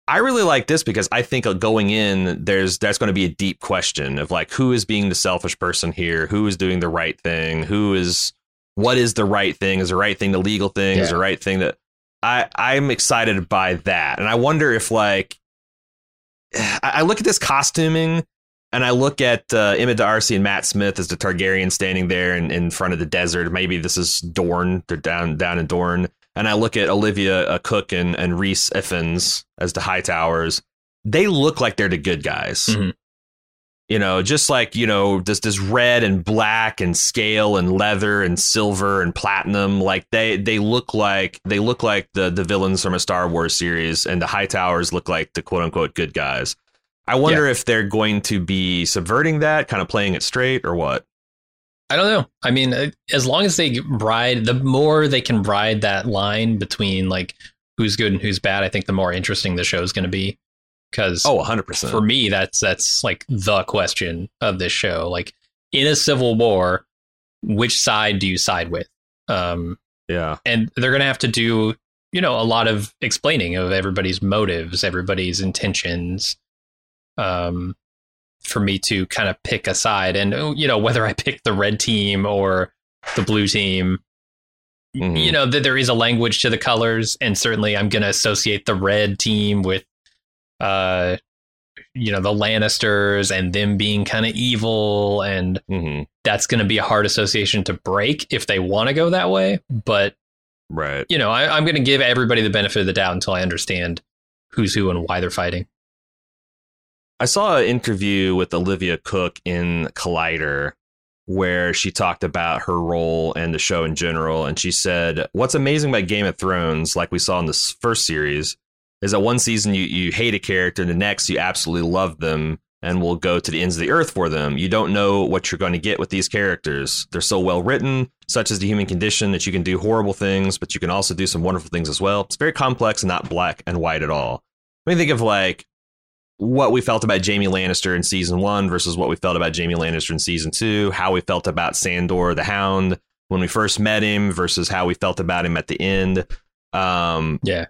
Speaker 1: I really like this because I think going in, there's that's going to be a deep question of like, who is being the selfish person here? Who is doing the right thing? Who is what is the right thing? Is the right thing the legal thing? Yeah. Is the right thing that I I'm excited by that. And I wonder if like I, I look at this costuming and I look at uh, Emmett D'Arcy and Matt Smith as the Targaryen standing there in, in front of the desert. Maybe this is Dorne. They're down down in Dorne. And I look at Olivia uh, Cook and, and Rhys Ifans as the Hightowers. They look like they're the good guys. Mm-hmm. You know, just like, you know, this this red and black and scale and leather and silver and platinum. Like they they look like they look like the, the villains from a Star Wars series. And the Hightowers look like the quote unquote good guys. I wonder yeah. if they're going to be subverting that, kind of playing it straight or what.
Speaker 2: I don't know. I mean, as long as they ride, the more they can ride that line between like who's good and who's bad, I think the more interesting the show is going to be. Because
Speaker 1: oh, one hundred percent.
Speaker 2: For me, that's that's like the question of this show. Like in a civil war, which side do you side with? Um,
Speaker 1: yeah.
Speaker 2: And they're going to have to do, you know, a lot of explaining of everybody's motives, everybody's intentions. Um. For me to kind of pick a side, and you know, whether I pick the red team or the blue team, mm-hmm. you know, that there is a language to the colors, and certainly I'm going to associate the red team with, uh, you know, the Lannisters and them being kind of evil, and mm-hmm. that's going to be a hard association to break if they want to go that way. But
Speaker 1: right,
Speaker 2: you know, I, I'm going to give everybody the benefit of the doubt until I understand who's who and why they're fighting.
Speaker 1: I saw an interview with Olivia Cook in Collider where she talked about her role and the show in general. And she said, what's amazing about Game of Thrones, like we saw in this first series, is that one season you, you hate a character and the next you absolutely love them and will go to the ends of the earth for them. You don't know what you're going to get with these characters. They're so well written, such as the human condition, that you can do horrible things, but you can also do some wonderful things as well. It's very complex and not black and white at all. When you think of like, what we felt about Jaime Lannister in season one versus what we felt about Jaime Lannister in season two, how we felt about Sandor the Hound when we first met him versus how we felt about him at the end. Um,
Speaker 2: yeah.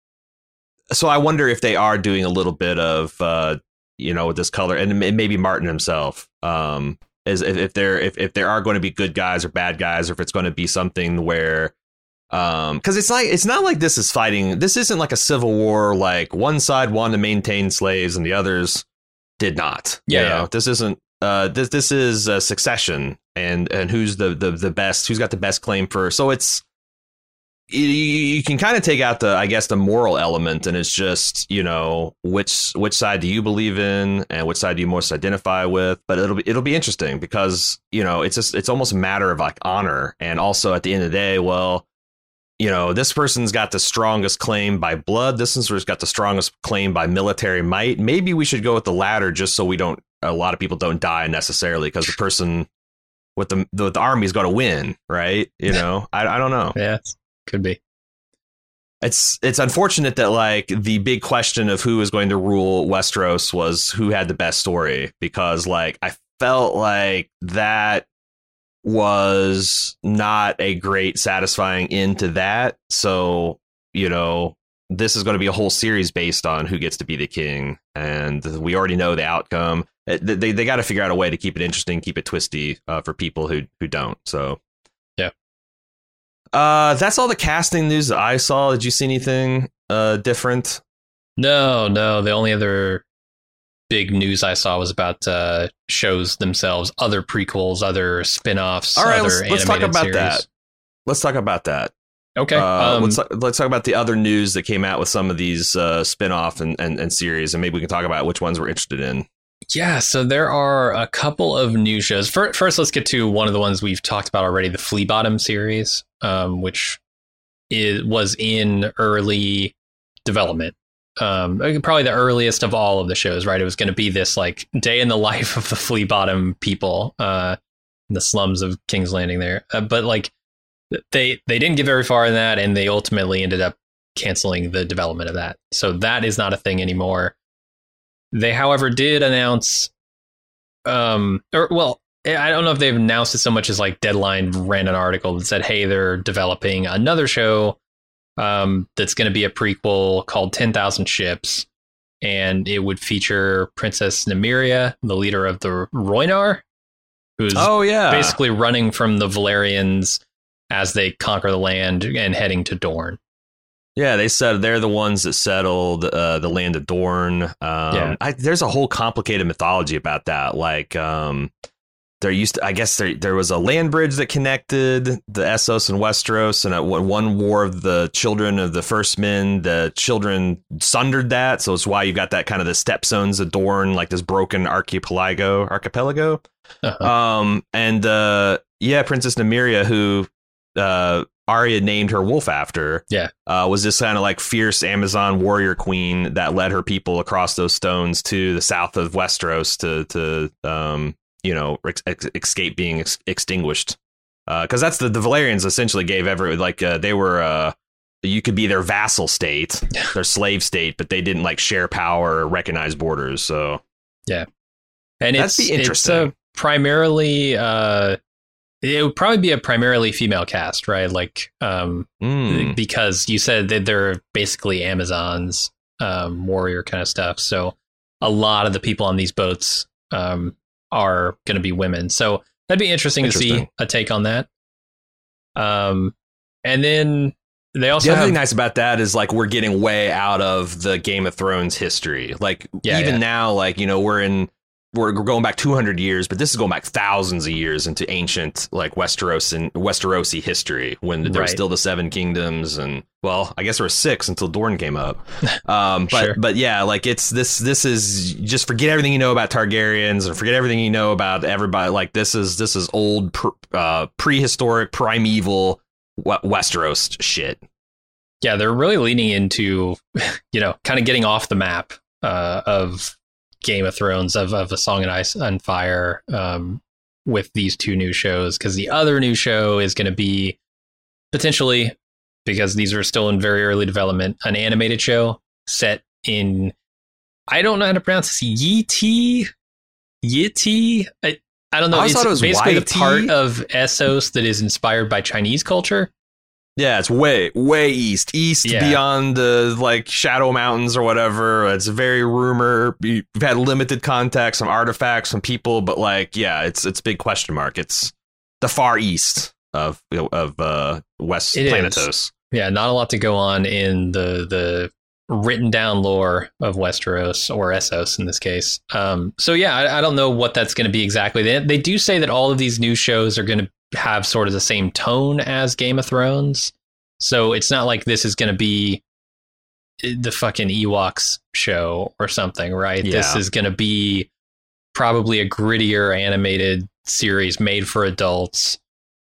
Speaker 1: So I wonder if they are doing a little bit of, uh, you know, with this color, and maybe Martin himself, um, is if, if there if, if there are going to be good guys or bad guys, or if it's going to be something where. Um, because it's like it's not like this is fighting. This isn't like a civil war. Like one side wanted to maintain slaves and the others did not.
Speaker 2: Yeah,
Speaker 1: you know?
Speaker 2: yeah.
Speaker 1: This isn't. Uh, this this is a succession, and and who's the, the the best? Who's got the best claim for? So it's you, you can kind of take out the I guess the moral element, and it's just you know which which side do you believe in, and which side do you most identify with? But it'll be it'll be interesting because you know it's just it's almost a matter of like honor, and also at the end of the day, well. You know, this person's got the strongest claim by blood. This one's got the strongest claim by military might. Maybe we should go with the latter just so we don't a lot of people don't die necessarily because the person with the the, the army is going to win. Right. You know, I, I don't know.
Speaker 2: Yeah, could be.
Speaker 1: It's it's unfortunate that like the big question of who is going to rule Westeros was who had the best story, because like I felt like that was not a great satisfying end to that. So, you know, this is going to be a whole series based on who gets to be the king. And we already know the outcome. They they got to figure out a way to keep it interesting, keep it twisty uh, for people who who don't. So,
Speaker 2: yeah.
Speaker 1: Uh, that's all the casting news that I saw. Did you see anything uh, different?
Speaker 2: No, no. The only other big news I saw was about uh, shows themselves, other prequels, other spin-offs.
Speaker 1: All right,
Speaker 2: other
Speaker 1: let's, let's talk about
Speaker 2: series.
Speaker 1: that. Let's talk about that.
Speaker 2: Okay.
Speaker 1: Uh,
Speaker 2: um,
Speaker 1: let's let's talk about the other news that came out with some of these uh, spin-off and, and, and series, and maybe we can talk about which ones we're interested in.
Speaker 2: Yeah, so there are a couple of new shows. First, first let's get to one of the ones we've talked about already, the Flea Bottom series, um, which is, was in early development. Um, probably the earliest of all of the shows, right? It was going to be this like day in the life of the Flea Bottom people uh, in the slums of King's Landing there. Uh, but like they they didn't get very far in that, and they ultimately ended up canceling the development of that. So that is not a thing anymore. They, however, did announce, um, or well, I don't know if they've announced it so much as like Deadline ran an article that said, hey, they're developing another show um, that's going to be a prequel called ten thousand Ships. and it would feature Princess Nymeria, the leader of the Rhoynar, who's
Speaker 1: oh yeah,
Speaker 2: basically running from the Valyrians as they conquer the land and heading to Dorne.
Speaker 1: Yeah, they said they're the ones that settled uh, the land of Dorne. Um,
Speaker 2: Yeah.
Speaker 1: I, there's a whole complicated mythology about that. Like, um, there used to, I guess there there was a land bridge that connected the Essos and Westeros, and at one one war of the children of the First Men, the children sundered that. So it's why you've got that kind of the stepstones of Dorne, like this broken archipelago, archipelago.
Speaker 2: Uh-huh.
Speaker 1: Um, and uh, yeah, Princess Nymeria, who uh, Arya named her wolf after,
Speaker 2: Yeah.
Speaker 1: uh, was this kind of like fierce Amazon warrior queen that led her people across those stones to the south of Westeros to to um, you know ex- ex- escape being ex- extinguished. Because uh, that's the the Valyrians essentially gave every like uh, they were uh, you could be their vassal state, their slave state, but they didn't like share power or recognize borders. So
Speaker 2: yeah, and
Speaker 1: that'd
Speaker 2: it's
Speaker 1: be interesting.
Speaker 2: It's a primarily. Uh, It would probably be a primarily female cast, right? Like, um,
Speaker 1: Mm.
Speaker 2: because you said that they're basically Amazons, um, warrior kind of stuff. So a lot of the people on these boats um, are going to be women. So that'd be interesting, to see
Speaker 1: Interesting.
Speaker 2: a take on that. Um, and then they also
Speaker 1: The other
Speaker 2: have,
Speaker 1: thing nice about that is like we're getting way out of the Game of Thrones history. Like
Speaker 2: Yeah,
Speaker 1: even
Speaker 2: yeah.
Speaker 1: now, like you know, we're in we're we're going back two hundred years, but this is going back thousands of years into ancient like Westeros and Westerosi history when there were
Speaker 2: Right.
Speaker 1: still the Seven Kingdoms, and well, I guess there were six until Dorne came up. Um, but
Speaker 2: Sure.
Speaker 1: but yeah, like it's this this is just forget everything you know about Targaryens and forget everything you know about everybody. Like this is this is old pr- uh, prehistoric primeval w- Westeros shit.
Speaker 2: yeah, they're really leaning into, you know, kind of getting off the map uh, of Game of Thrones, of, of A Song and Ice and Fire, um, with these two new shows. Because the other new show is going to be potentially, because these are still in very early development, an animated show set in, I don't know how to pronounce this, Yiti? Yiti? I, I don't know.
Speaker 1: I always
Speaker 2: It's
Speaker 1: thought it was
Speaker 2: basically the
Speaker 1: Y T.
Speaker 2: part of Essos that is inspired by Chinese culture.
Speaker 1: Yeah, it's way, way east, east
Speaker 2: Yeah.
Speaker 1: beyond the like Shadow Mountains or whatever. It's a very rumor. We've had limited contact, some artifacts, some people, but like, yeah, it's it's big question mark. It's the far east of of uh, West
Speaker 2: It is.
Speaker 1: Planetos.
Speaker 2: Yeah, not a lot to go on in the the written down lore of Westeros, or Essos in this case. Um, so yeah, I, I don't know what that's going to be exactly. They they do say that all of these new shows are going to have sort of the same tone as Game of Thrones. So it's not like this is going to be the fucking Ewoks show or something, right?
Speaker 1: Yeah.
Speaker 2: This is going to be probably a grittier animated series made for adults.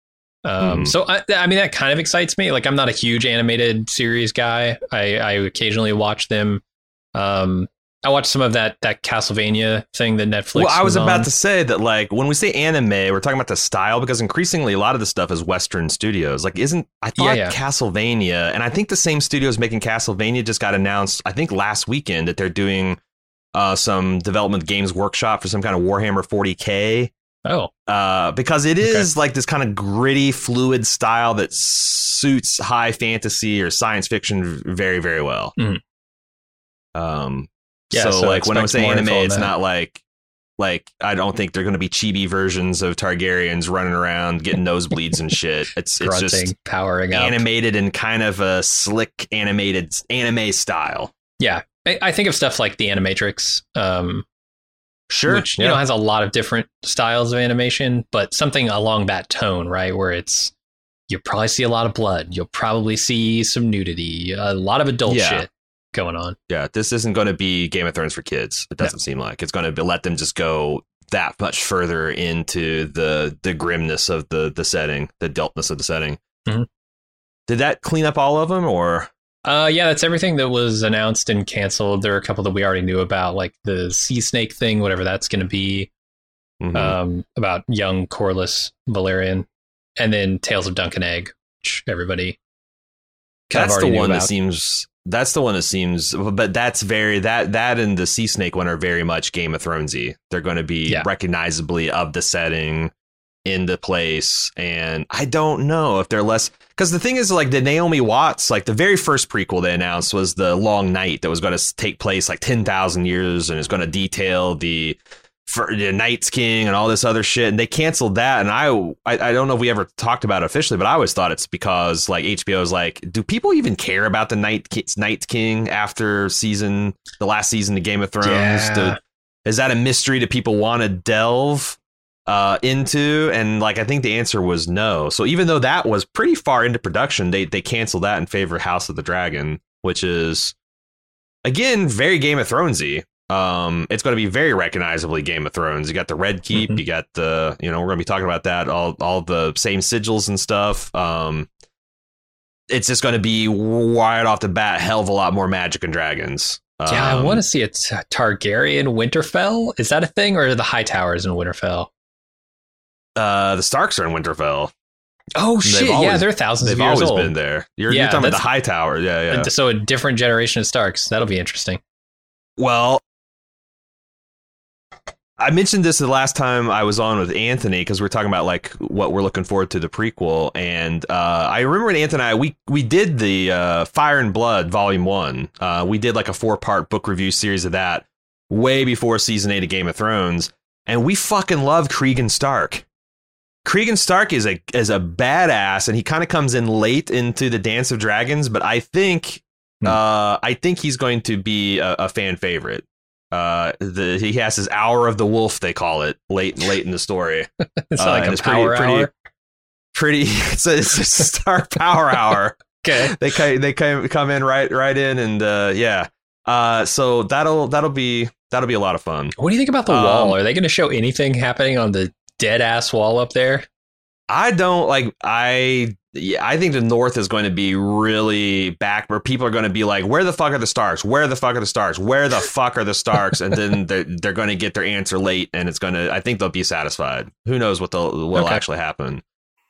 Speaker 2: Um,
Speaker 1: Mhm.
Speaker 2: So, I, I mean, that kind of excites me. Like, I'm not a huge animated series guy. I, I occasionally watch them. Um, I watched some of that that Castlevania thing that Netflix.
Speaker 1: Well, I was about
Speaker 2: on.
Speaker 1: to say that like when we say anime, we're talking about the style because increasingly a lot of the stuff is Western studios. Like, isn't I thought
Speaker 2: Yeah, yeah.
Speaker 1: Castlevania, and I think the same studios making Castlevania just got announced. I think last weekend that they're doing uh, some development games workshop for some kind of Warhammer forty K.
Speaker 2: Oh,
Speaker 1: Uh, because it is like this kind of gritty, fluid style that suits high fantasy or science fiction very, very well.
Speaker 2: Mhm.
Speaker 1: Um,
Speaker 2: Yeah,
Speaker 1: so,
Speaker 2: so
Speaker 1: like when I
Speaker 2: expect
Speaker 1: say
Speaker 2: more
Speaker 1: anime,
Speaker 2: info on
Speaker 1: it's
Speaker 2: that.
Speaker 1: not like like I don't think they're going to be chibi versions of Targaryens running around getting nosebleeds and shit. It's it's
Speaker 2: grunting,
Speaker 1: just
Speaker 2: powering up.
Speaker 1: animated in kind of a slick animated anime style.
Speaker 2: Yeah, I, I think of stuff like the Animatrix, um,
Speaker 1: Sure,
Speaker 2: which you know has a lot of different styles of animation, but something along that tone, right? Where it's you'll probably see a lot of blood, you'll probably see some nudity, a lot of adult
Speaker 1: Yeah.
Speaker 2: shit going on.
Speaker 1: Yeah, this isn't going to be Game of Thrones for kids. It doesn't seem like it's going to be, let them just go that much further into the the grimness of the the setting, the adultness of the setting.
Speaker 2: Mhm.
Speaker 1: Did that clean up all of them, or
Speaker 2: Uh, yeah, that's everything that was announced and canceled. There are a couple that we already knew about, like the sea snake thing, whatever that's going to be,
Speaker 1: Mhm.
Speaker 2: um, about young Corlys Valerian, and then Tales of Dunk and Egg, which everybody kind
Speaker 1: that's
Speaker 2: of
Speaker 1: the
Speaker 2: already knew
Speaker 1: one that
Speaker 2: about.
Speaker 1: seems that's the one that seems but that's very that that and the sea snake one are very much Game of Thronesy. They're going to be
Speaker 2: Yeah.
Speaker 1: recognizably of the setting. into place. And I don't know if they're less, because the thing is, like, the Naomi Watts, like the very first prequel they announced was the Long Night that was going to take place like ten thousand years and is going to detail the for the Night's King and all this other shit, and they canceled that. And I, I I don't know if we ever talked about it officially, but I always thought it's because like H B O is like, do people even care about the Night Night King after season the last season of Game of Thrones?
Speaker 2: Yeah.
Speaker 1: Do, is that a mystery that people want to delve uh, into? And like, I think the answer was no. So even though that was pretty far into production, they they canceled that in favor of House of the Dragon, which is again very Game of Thronesy. Um, it's going to be very recognizably Game of Thrones. You got the Red Keep, mm-hmm. you got the, you know, we're going to be talking about that, all all the same sigils and stuff. Um, it's just going to be right off the bat, hell of a lot more magic and dragons.
Speaker 2: Yeah,
Speaker 1: um,
Speaker 2: I want to see a t- Targaryen Winterfell. Is that a thing, or are the High Towers in Winterfell?
Speaker 1: Uh, the Starks are in Winterfell.
Speaker 2: Oh shit!
Speaker 1: Always,
Speaker 2: yeah, they're thousands
Speaker 1: they've
Speaker 2: of years
Speaker 1: always
Speaker 2: old.
Speaker 1: been there. You're,
Speaker 2: yeah,
Speaker 1: you're talking about the High Tower. Yeah, yeah.
Speaker 2: So a different generation of Starks. That'll be interesting.
Speaker 1: Well, I mentioned this the last time I was on with Anthony because we we're talking about like what we're looking forward to the prequel, and uh, I remember when Anthony and I we we did the uh, Fire and Blood Volume One. Uh, we did like a four part book review series of that way before season eight of Game of Thrones, and we fucking love Cregan Stark. Cregan Stark is a is a badass, and he kind of comes in late into the Dance of Dragons, but I think hmm. uh, I think he's going to be a, a fan favorite. Uh, the he has his hour of the wolf, they call it, late late in the story.
Speaker 2: It's
Speaker 1: uh,
Speaker 2: like a
Speaker 1: it's
Speaker 2: power
Speaker 1: pretty,
Speaker 2: hour.
Speaker 1: Pretty, pretty. It's a, it's a Stark power hour.
Speaker 2: Okay,
Speaker 1: they come they come come in right right in, and uh, yeah. Uh, so that'll that'll be that'll be a lot of fun.
Speaker 2: What do you think about the
Speaker 1: um,
Speaker 2: wall? Are they going to show anything happening on the dead ass wall up there?
Speaker 1: I don't like. I yeah, I think the North is going to be really back where people are going to be like, where the fuck are the Starks? Where the fuck are the Starks? Where the fuck are the Starks? And then they're, they're going to get their answer late, and it's going to, I think they'll be satisfied. Who knows what will will
Speaker 2: okay.
Speaker 1: actually happen.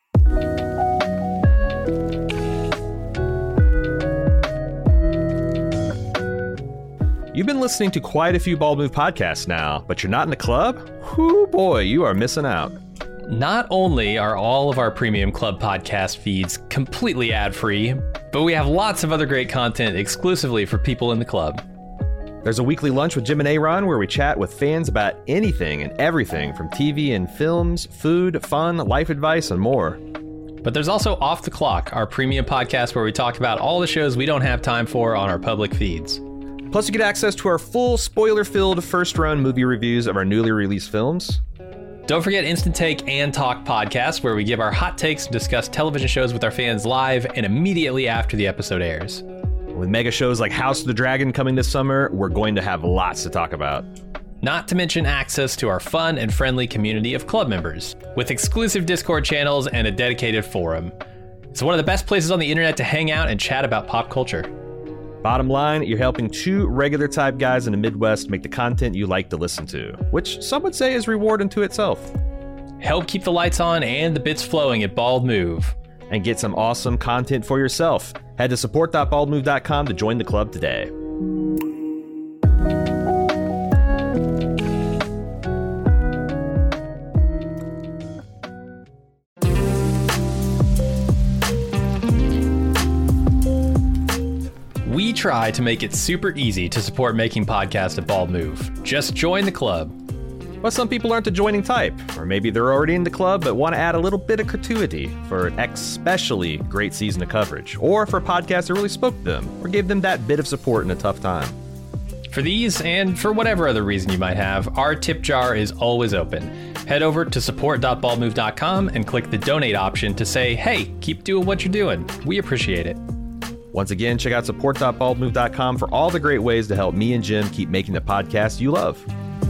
Speaker 1: You've been listening to quite a few Bald Move podcasts now, but you're not in the club? Whoo boy, you are missing out.
Speaker 2: Not only are all of our premium club podcast feeds completely ad-free, but we have lots of other great content exclusively for people in the club.
Speaker 1: There's a weekly lunch with Jim and Aaron where we chat with fans about anything and everything from T V and films, food, fun, life advice, and more.
Speaker 2: But there's also Off the Clock, our premium podcast where we talk about all the shows we don't have time for on our public feeds.
Speaker 1: Plus, you get access to our full spoiler-filled first-run movie reviews of our newly released films.
Speaker 2: Don't forget Instant Take and Talk podcasts, where we give our hot takes and discuss television shows with our fans live and immediately after the episode airs.
Speaker 1: With mega shows like House of the Dragon coming this summer, we're going to have lots to talk about.
Speaker 2: Not to mention access to our fun and friendly community of club members, with exclusive Discord channels and a dedicated forum. It's one of the best places on the internet to hang out and chat about pop culture.
Speaker 1: Bottom line, you're helping two regular type guys in the Midwest make the content you like to listen to, which some would say is reward unto itself.
Speaker 2: Help keep the lights on and the bits flowing at Bald Move.
Speaker 1: And get some awesome content for yourself. Head to support dot bald move dot com to join the club today.
Speaker 2: We try to make it super easy to support making podcasts at Bald Move. Just join the club.
Speaker 1: But some people aren't the joining type, or maybe they're already in the club but want to add a little bit of gratuity for an especially great season of coverage, or for a podcast that really spoke to them, or gave them that bit of support in a tough time.
Speaker 2: For these, and for whatever other reason you might have, our tip jar is always open. Head over to support dot bald move dot com and click the donate option to say, hey, keep doing what you're doing. We appreciate it.
Speaker 1: Once again, check out support dot bald move dot com for all the great ways to help me and Jim keep making the podcast you love.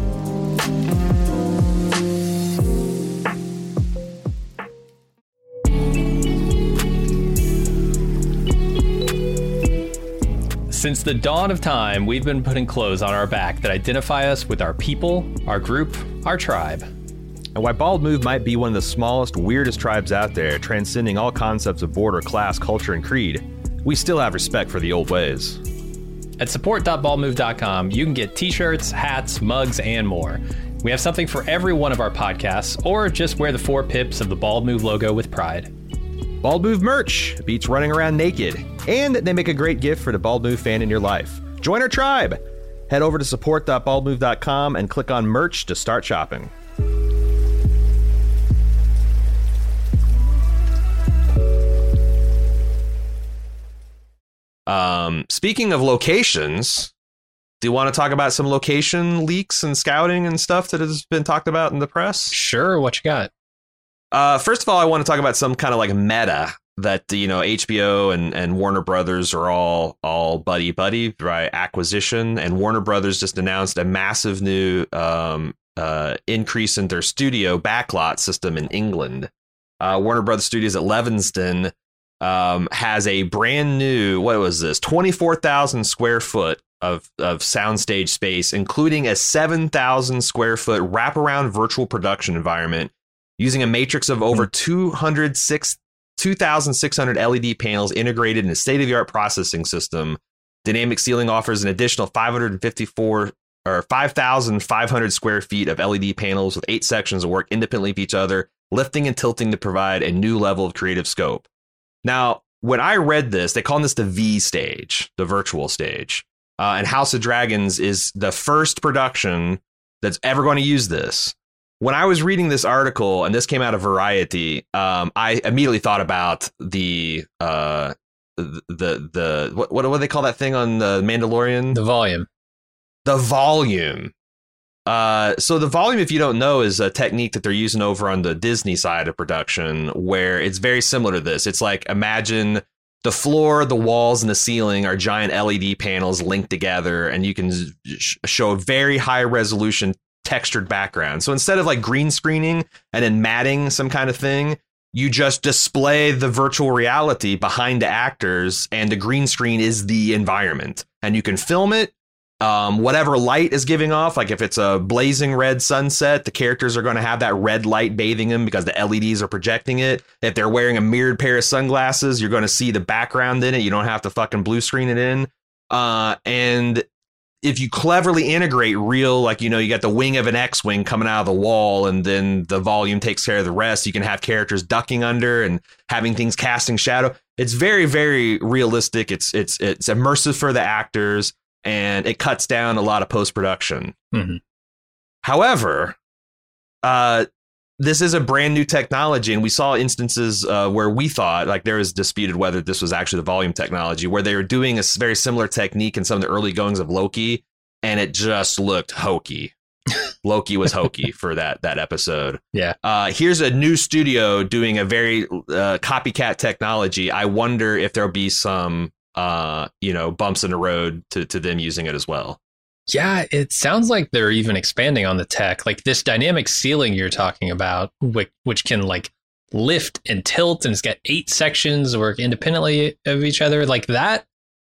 Speaker 2: Since the dawn of time, we've been putting clothes on our back that identify us with our people, our group, our tribe.
Speaker 1: And while Bald Move might be one of the smallest, weirdest tribes out there, transcending all concepts of border, class, culture, and creed, we still have respect for the old ways.
Speaker 2: At support dot bald move dot com, you can get t-shirts, hats, mugs, and more. We have something for every one of our podcasts, or just wear the four pips of the Bald Move logo with pride.
Speaker 1: Bald Move merch beats running around naked, and they make a great gift for the Bald Move fan in your life. Join our tribe. Head over to support dot bald move dot com and click on merch to start shopping. Um, speaking of locations, do you want to talk about some location leaks and scouting and stuff that has been talked about in the press?
Speaker 2: Sure. What you got?
Speaker 1: Uh, first of all, I want to talk about some kind of like meta that, you know, H B O and, and Warner Brothers are all all buddy buddy, right? Acquisition. And Warner Brothers just announced a massive new um, uh, increase in their studio backlot system in England. Uh, Warner Brothers Studios at Levingston um, has a brand new, what was this, twenty-four thousand square foot of, of soundstage space, including a seven thousand square foot wraparound virtual production environment using a matrix of over two hundred six two thousand six hundred L E D panels integrated in a state-of-the-art processing system. Dynamic Ceiling offers an additional five hundred fifty-four or five thousand five hundred square feet of L E D panels with eight sections that work independently of each other, lifting and tilting to provide a new level of creative scope. Now, when I read this, they call this the V stage, the virtual stage. Uh, and House of Dragons is the first production that's ever going to use this. When I was reading this article, and this came out of Variety, um, I immediately thought about the uh, the the what what do they call that thing on the Mandalorian?
Speaker 2: The volume.
Speaker 1: The volume. Uh, so the volume, if you don't know, is a technique that they're using over on the Disney side of production, where it's very similar to this. It's like, imagine the floor, the walls, and the ceiling are giant L E D panels linked together, and you can sh- show a very high resolution textured background. So instead of like green screening and then matting some kind of thing, you just display the virtual reality behind the actors, and the green screen is the environment, and you can film it. Um, whatever light is giving off, like if it's a blazing red sunset, the characters are going to have that red light bathing them because the L E Ds are projecting it. If they're wearing a mirrored pair of sunglasses, you're going to see the background in it. You don't have to fucking blue screen it in. Uh, and if you cleverly integrate real, like, you know, you got the wing of an X-wing coming out of the wall, and then the volume takes care of the rest. You can have characters ducking under and having things casting shadow. It's very, very realistic. It's it's it's immersive for the actors, and it cuts down a lot of post-production.
Speaker 2: Mm-hmm.
Speaker 1: However, uh, this is a brand new technology, and we saw instances uh, where we thought, like, there was disputed whether this was actually the volume technology, where they were doing a very similar technique in some of the early goings of Loki, and it just looked hokey. Loki was hokey for that that episode.
Speaker 2: Yeah.
Speaker 1: Uh, here's a new studio doing a very uh, copycat technology. I wonder if there'll be some uh, you know, bumps in the road to, to them using it as well.
Speaker 2: Yeah, it sounds like they're even expanding on the tech, like this dynamic ceiling you're talking about, which, which can like lift and tilt, and it's got eight sections work independently of each other like that.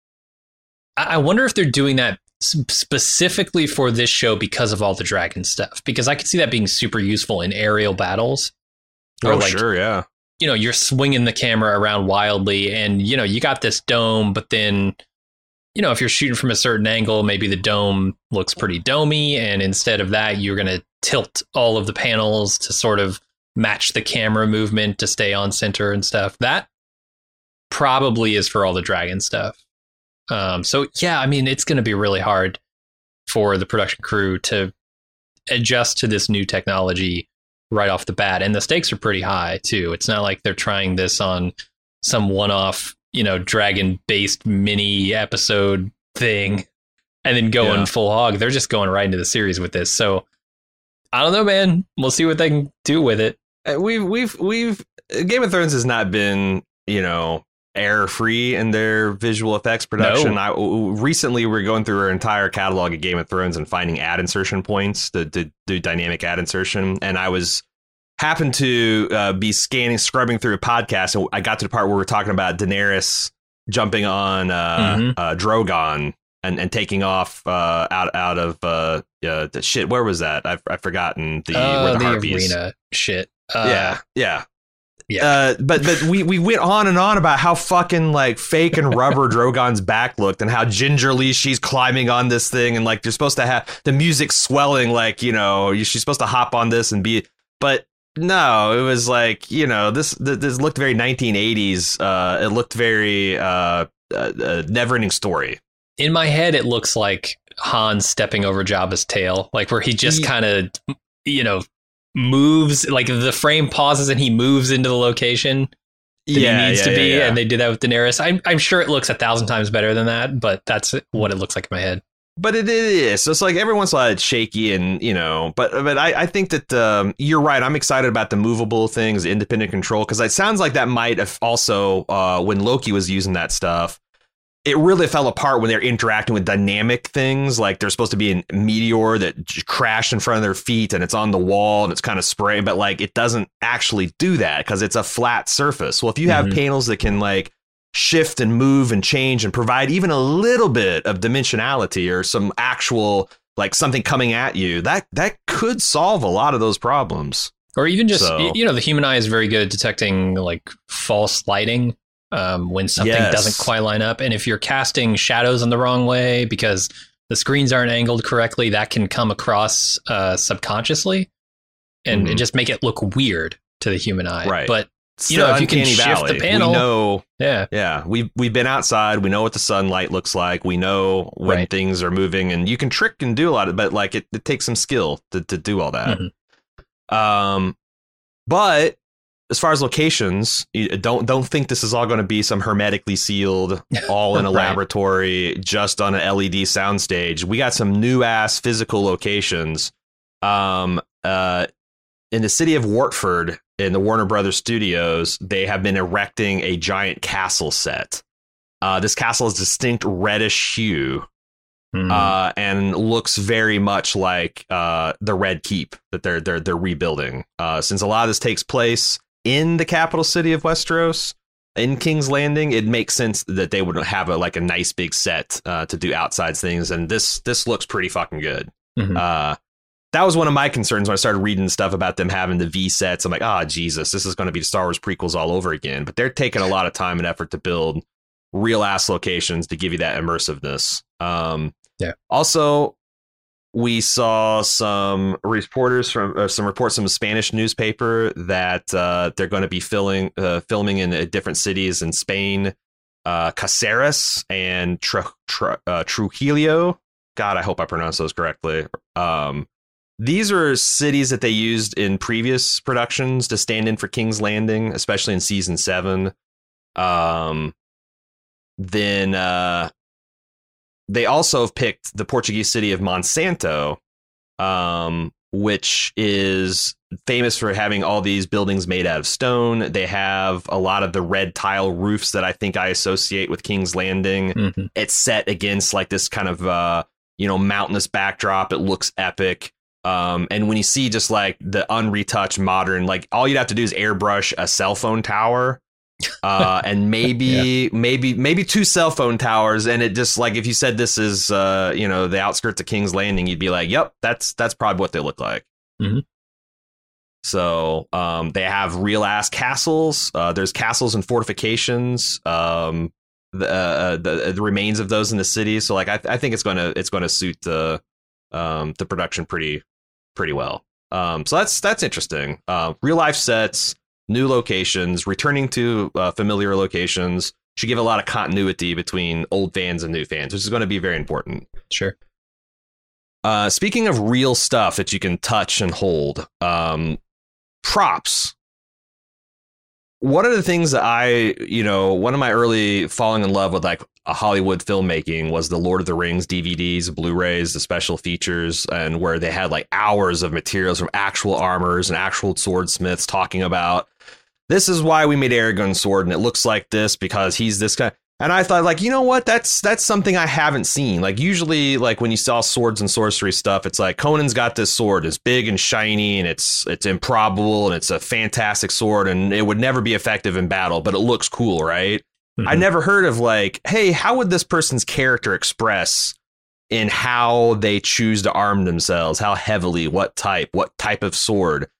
Speaker 2: I wonder if they're doing that specifically for this show because of all the dragon stuff, because I could see that being super useful in aerial battles.
Speaker 1: Oh, like, sure. Yeah.
Speaker 2: You know, you're swinging the camera around wildly, and, you know, you got this dome, but then, you know, if you're shooting from a certain angle, maybe the dome looks pretty domey, and instead of that, you're going to tilt all of the panels to sort of match the camera movement to stay on center and stuff. That probably is for all the dragon stuff. Um, so, yeah, I mean, it's going to be really hard for the production crew to adjust to this new technology right off the bat. And the stakes are pretty high, too. It's not like they're trying this on some one-off, you know, dragon-based mini episode thing and then going yeah. full hog. They're just going right into the series with this. So I don't know, man. We'll see what they can do with it.
Speaker 1: We've, we've, we've, Game of Thrones has not been, you know, error-free in their visual effects production. No. I recently we're going through our entire catalog of Game of Thrones and finding ad insertion points to, to do dynamic ad insertion. And I was happened to uh, be scanning, scrubbing through a podcast, and I got to the part where we're talking about Daenerys jumping on uh, mm-hmm. uh, Drogon and, and taking off uh, out out of uh, uh, the shit. Where was that? I've I've forgotten the
Speaker 2: uh,
Speaker 1: where the,
Speaker 2: the
Speaker 1: harpies.
Speaker 2: Arena shit. Uh,
Speaker 1: yeah, yeah.
Speaker 2: Yeah.
Speaker 1: Uh, but but we, we went on and on about how fucking like fake and rubber Drogon's back looked and how gingerly she's climbing on this thing. And like you're supposed to have the music swelling like, you know, she's supposed to hop on this and be. But no, it was like, you know, this this looked very nineteen eighties. Uh, it looked very uh, uh, never ending story.
Speaker 2: In my head, it looks like Han stepping over Jabba's tail, like where he just kind of, you know, moves, like the frame pauses and he moves into the location that
Speaker 1: yeah,
Speaker 2: he needs
Speaker 1: yeah,
Speaker 2: to be.
Speaker 1: yeah, yeah.
Speaker 2: And they did that with Daenerys. I'm, I'm sure it looks a thousand times better than that, but that's what it looks like in my head.
Speaker 1: But it is. So it's like every once in a while it's shaky and, you know, but but I, I think that um, you're right. I'm excited about the movable things, independent control, because it sounds like that might have also uh, when Loki was using that stuff. It really fell apart when they're interacting with dynamic things, like there's supposed to be a meteor that j- crashed in front of their feet and it's on the wall and it's kind of spraying, but like it doesn't actually do that because it's a flat surface. Well, if you have
Speaker 2: Mm-hmm.
Speaker 1: panels that can like shift and move and change and provide even a little bit of dimensionality or some actual like something coming at you, that that could solve a lot of those problems.
Speaker 2: Or even just,
Speaker 1: So-
Speaker 2: you know, the human eye is very good at detecting like false lighting. Um, when something
Speaker 1: Yes.
Speaker 2: doesn't quite line up. And if you're casting shadows in the wrong way because the screens aren't angled correctly, that can come across uh, subconsciously and,
Speaker 1: Mhm.
Speaker 2: and just make it look weird to the human eye.
Speaker 1: Right.
Speaker 2: But,
Speaker 1: It's
Speaker 2: you know,
Speaker 1: the
Speaker 2: if you can
Speaker 1: uncanny
Speaker 2: shift
Speaker 1: valley.
Speaker 2: the panel-
Speaker 1: we know.
Speaker 2: yeah.
Speaker 1: Yeah, we've we've been outside. We know what the sunlight looks like. We know when
Speaker 2: Right.
Speaker 1: things are moving, and you can trick and do a lot of, but like it, it takes some skill to to do all that.
Speaker 2: Mhm.
Speaker 1: Um, but as far as locations, you don't don't think this is all going to be some hermetically sealed, all in a
Speaker 2: Right.
Speaker 1: laboratory, just on an L E D soundstage. We got some new ass physical locations. Um, uh, in the city of Wartford, in the Warner Brothers Studios, they have been erecting a giant castle set. Uh, this castle is distinct reddish hue.
Speaker 2: Mhm.
Speaker 1: Uh, and looks very much like uh, the Red Keep that they're they're they're rebuilding. Uh, since a lot of this takes place in the capital city of Westeros, in King's Landing, it makes sense that they would have a like a nice big set uh, to do outside things. And this this looks pretty fucking good.
Speaker 2: Mhm.
Speaker 1: Uh, that was one of my concerns when I started reading stuff about them having the V sets. I'm like, ah, oh, Jesus, this is going to be Star Wars prequels all over again. But they're taking a lot of time and effort to build real ass locations to give you that immersiveness. Um,
Speaker 2: Yeah.
Speaker 1: Also, we saw some reporters from uh, some reports from a Spanish newspaper that uh, they're going to be filming uh, filming in uh, different cities in Spain, uh, Caceres and Tru- Tru- uh, Trujillo. God, I hope I pronounced those correctly. Um, these are cities that they used in previous productions to stand in for King's Landing, especially in season seven. Um, then. Uh, They also have picked the Portuguese city of Monsanto, um, which is famous for having all these buildings made out of stone. They have a lot of the red tile roofs that I think I associate with King's Landing.
Speaker 2: Mhm.
Speaker 1: It's set against like this kind of, uh, you know, mountainous backdrop. It looks epic. Um, and when you see just like the unretouched modern, like all you'd have to do is airbrush a cell phone tower. uh and maybe yeah. maybe maybe two cell phone towers, and it just like if you said this is uh you know the outskirts of King's Landing, you'd be like, yep, that's that's probably what they look like.
Speaker 2: Mm-hmm.
Speaker 1: So um they have real ass castles. Uh there's castles and fortifications, um the uh, the, the remains of those in the city. So like I, I think it's gonna it's gonna suit the um the production pretty pretty well. Um so that's that's interesting. Uh real life sets, new locations, returning to uh, familiar locations should give a lot of continuity between old fans and new fans, which is going to be very important.
Speaker 2: Sure.
Speaker 1: Uh, speaking of real stuff that you can touch and hold, um, props. One of the things that I, you know, one of my early falling in love with like a Hollywood filmmaking was the Lord of the Rings D V Ds, Blu-rays, the special features, and where they had like hours of materials from actual armors and actual swordsmiths talking about, this is why we made Aragorn's sword, and it looks like this because he's this guy. And I thought, like, you know what? That's that's something I haven't seen. Like, usually, like, when you saw swords and sorcery stuff, it's like, Conan's got this sword. It's big and shiny, and it's it's improbable, and it's a fantastic sword, and it would never be effective in battle, but it looks cool, right? Mm-hmm. I never heard of, like, hey, how would this person's character express in how they choose to arm themselves? How heavily? What type? What type of sword?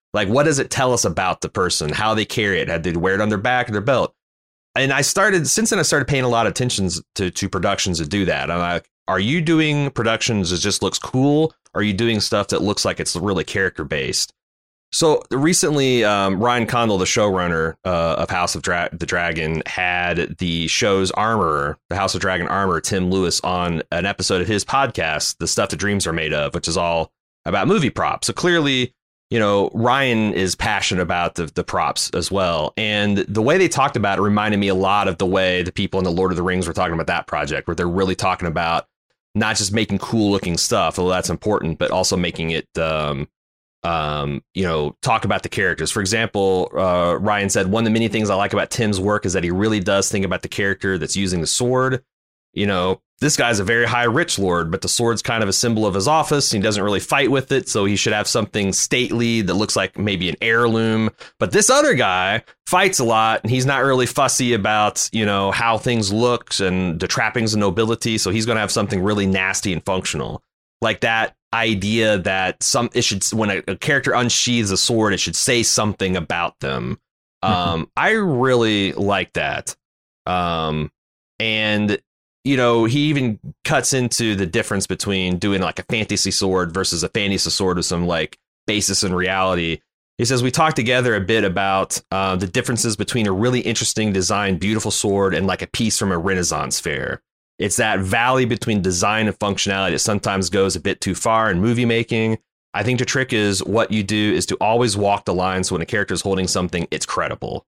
Speaker 1: Like, what does it tell us about the person, how they carry it? Had they wear it on their back or their belt? And I started, since then, I started paying a lot of attention to, to productions that do that. I'm like, are you doing productions that just looks cool? Or are you doing stuff that looks like it's really character based? So recently, um, Ryan Condal, the showrunner uh, of House of Dra- the Dragon, had the show's armorer, the House of Dragon armorer, Tim Lewis, on an episode of his podcast, The Stuff That Dreams Are Made Of, which is all about movie props. So clearly, you know, Ryan is passionate about the, the props as well. And the way they talked about it reminded me a lot of the way the people in the Lord of the Rings were talking about that project, where they're really talking about not just making cool looking stuff, although that's important, but also making it, um, um, you know, talk about the characters. For example, uh, Ryan said, one of the many things I like about Tim's work is that he really does think about the character that's using the sword. You know, this guy's a very high rich lord, but the sword's kind of a symbol of his office. He doesn't really fight with it, so he should have something stately that looks like maybe an heirloom. But this other guy fights a lot, and he's not really fussy about, you know, how things look and the trappings of nobility. So he's going to have something really nasty and functional, like that idea that some it should, when a, a character unsheathes a sword, it should say something about them. Mm-hmm. Um, I really like that. Um, and you know, he even cuts into the difference between doing like a fantasy sword versus a fantasy sword with some like basis in reality. He says, we talked together a bit about uh, the differences between a really interesting design, beautiful sword and like a piece from a Renaissance fair. It's that valley between design and functionality that sometimes goes a bit too far in movie making. I think the trick is what you do is to always walk the line. So when a character is holding something, it's credible.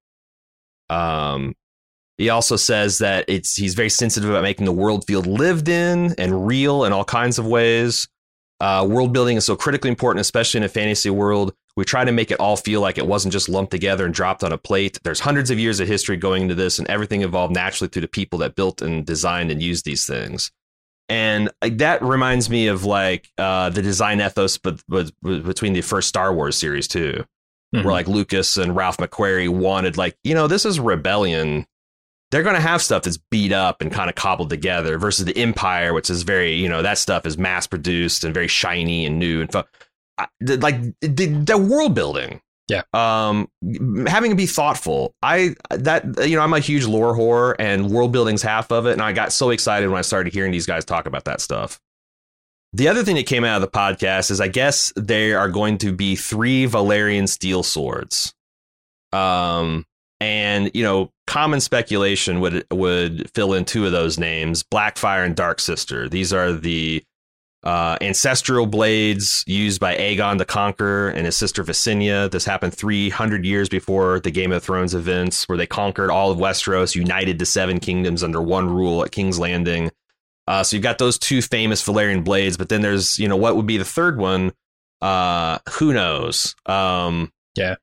Speaker 1: Um, He also says that it's he's very sensitive about making the world feel lived in and real in all kinds of ways. Uh, world building is so critically important, especially in a fantasy world. We try to make it all feel like it wasn't just lumped together and dropped on a plate. There's hundreds of years of history going into this, and everything evolved naturally through the people that built and designed and used these things. And that reminds me of like uh, the design ethos but, but, but between the first Star Wars series, too, mm-hmm. where like Lucas and Ralph McQuarrie wanted like, you know, this is rebellion. They're going to have stuff that's beat up and kind of cobbled together versus the Empire, which is very, you know, that stuff is mass produced and very shiny and new and fun. I, the, like the, the world building.
Speaker 2: Yeah.
Speaker 1: Um, having to be thoughtful. I that, you know, I'm a huge lore whore and world building's half of it. And I got so excited when I started hearing these guys talk about that stuff. The other thing that came out of the podcast is I guess there are going to be three Valyrian steel swords. Um, And, you know, common speculation would would fill in two of those names, Blackfire and Dark Sister. These are the uh, ancestral blades used by Aegon the Conqueror and his sister Visenya. This happened three hundred years before the Game of Thrones events, where they conquered all of Westeros, united the Seven Kingdoms under one rule at King's Landing. Uh, so you've got those two famous Valyrian blades. But then there's, you know, what would be the third one? Uh, who knows? Um,
Speaker 2: yeah.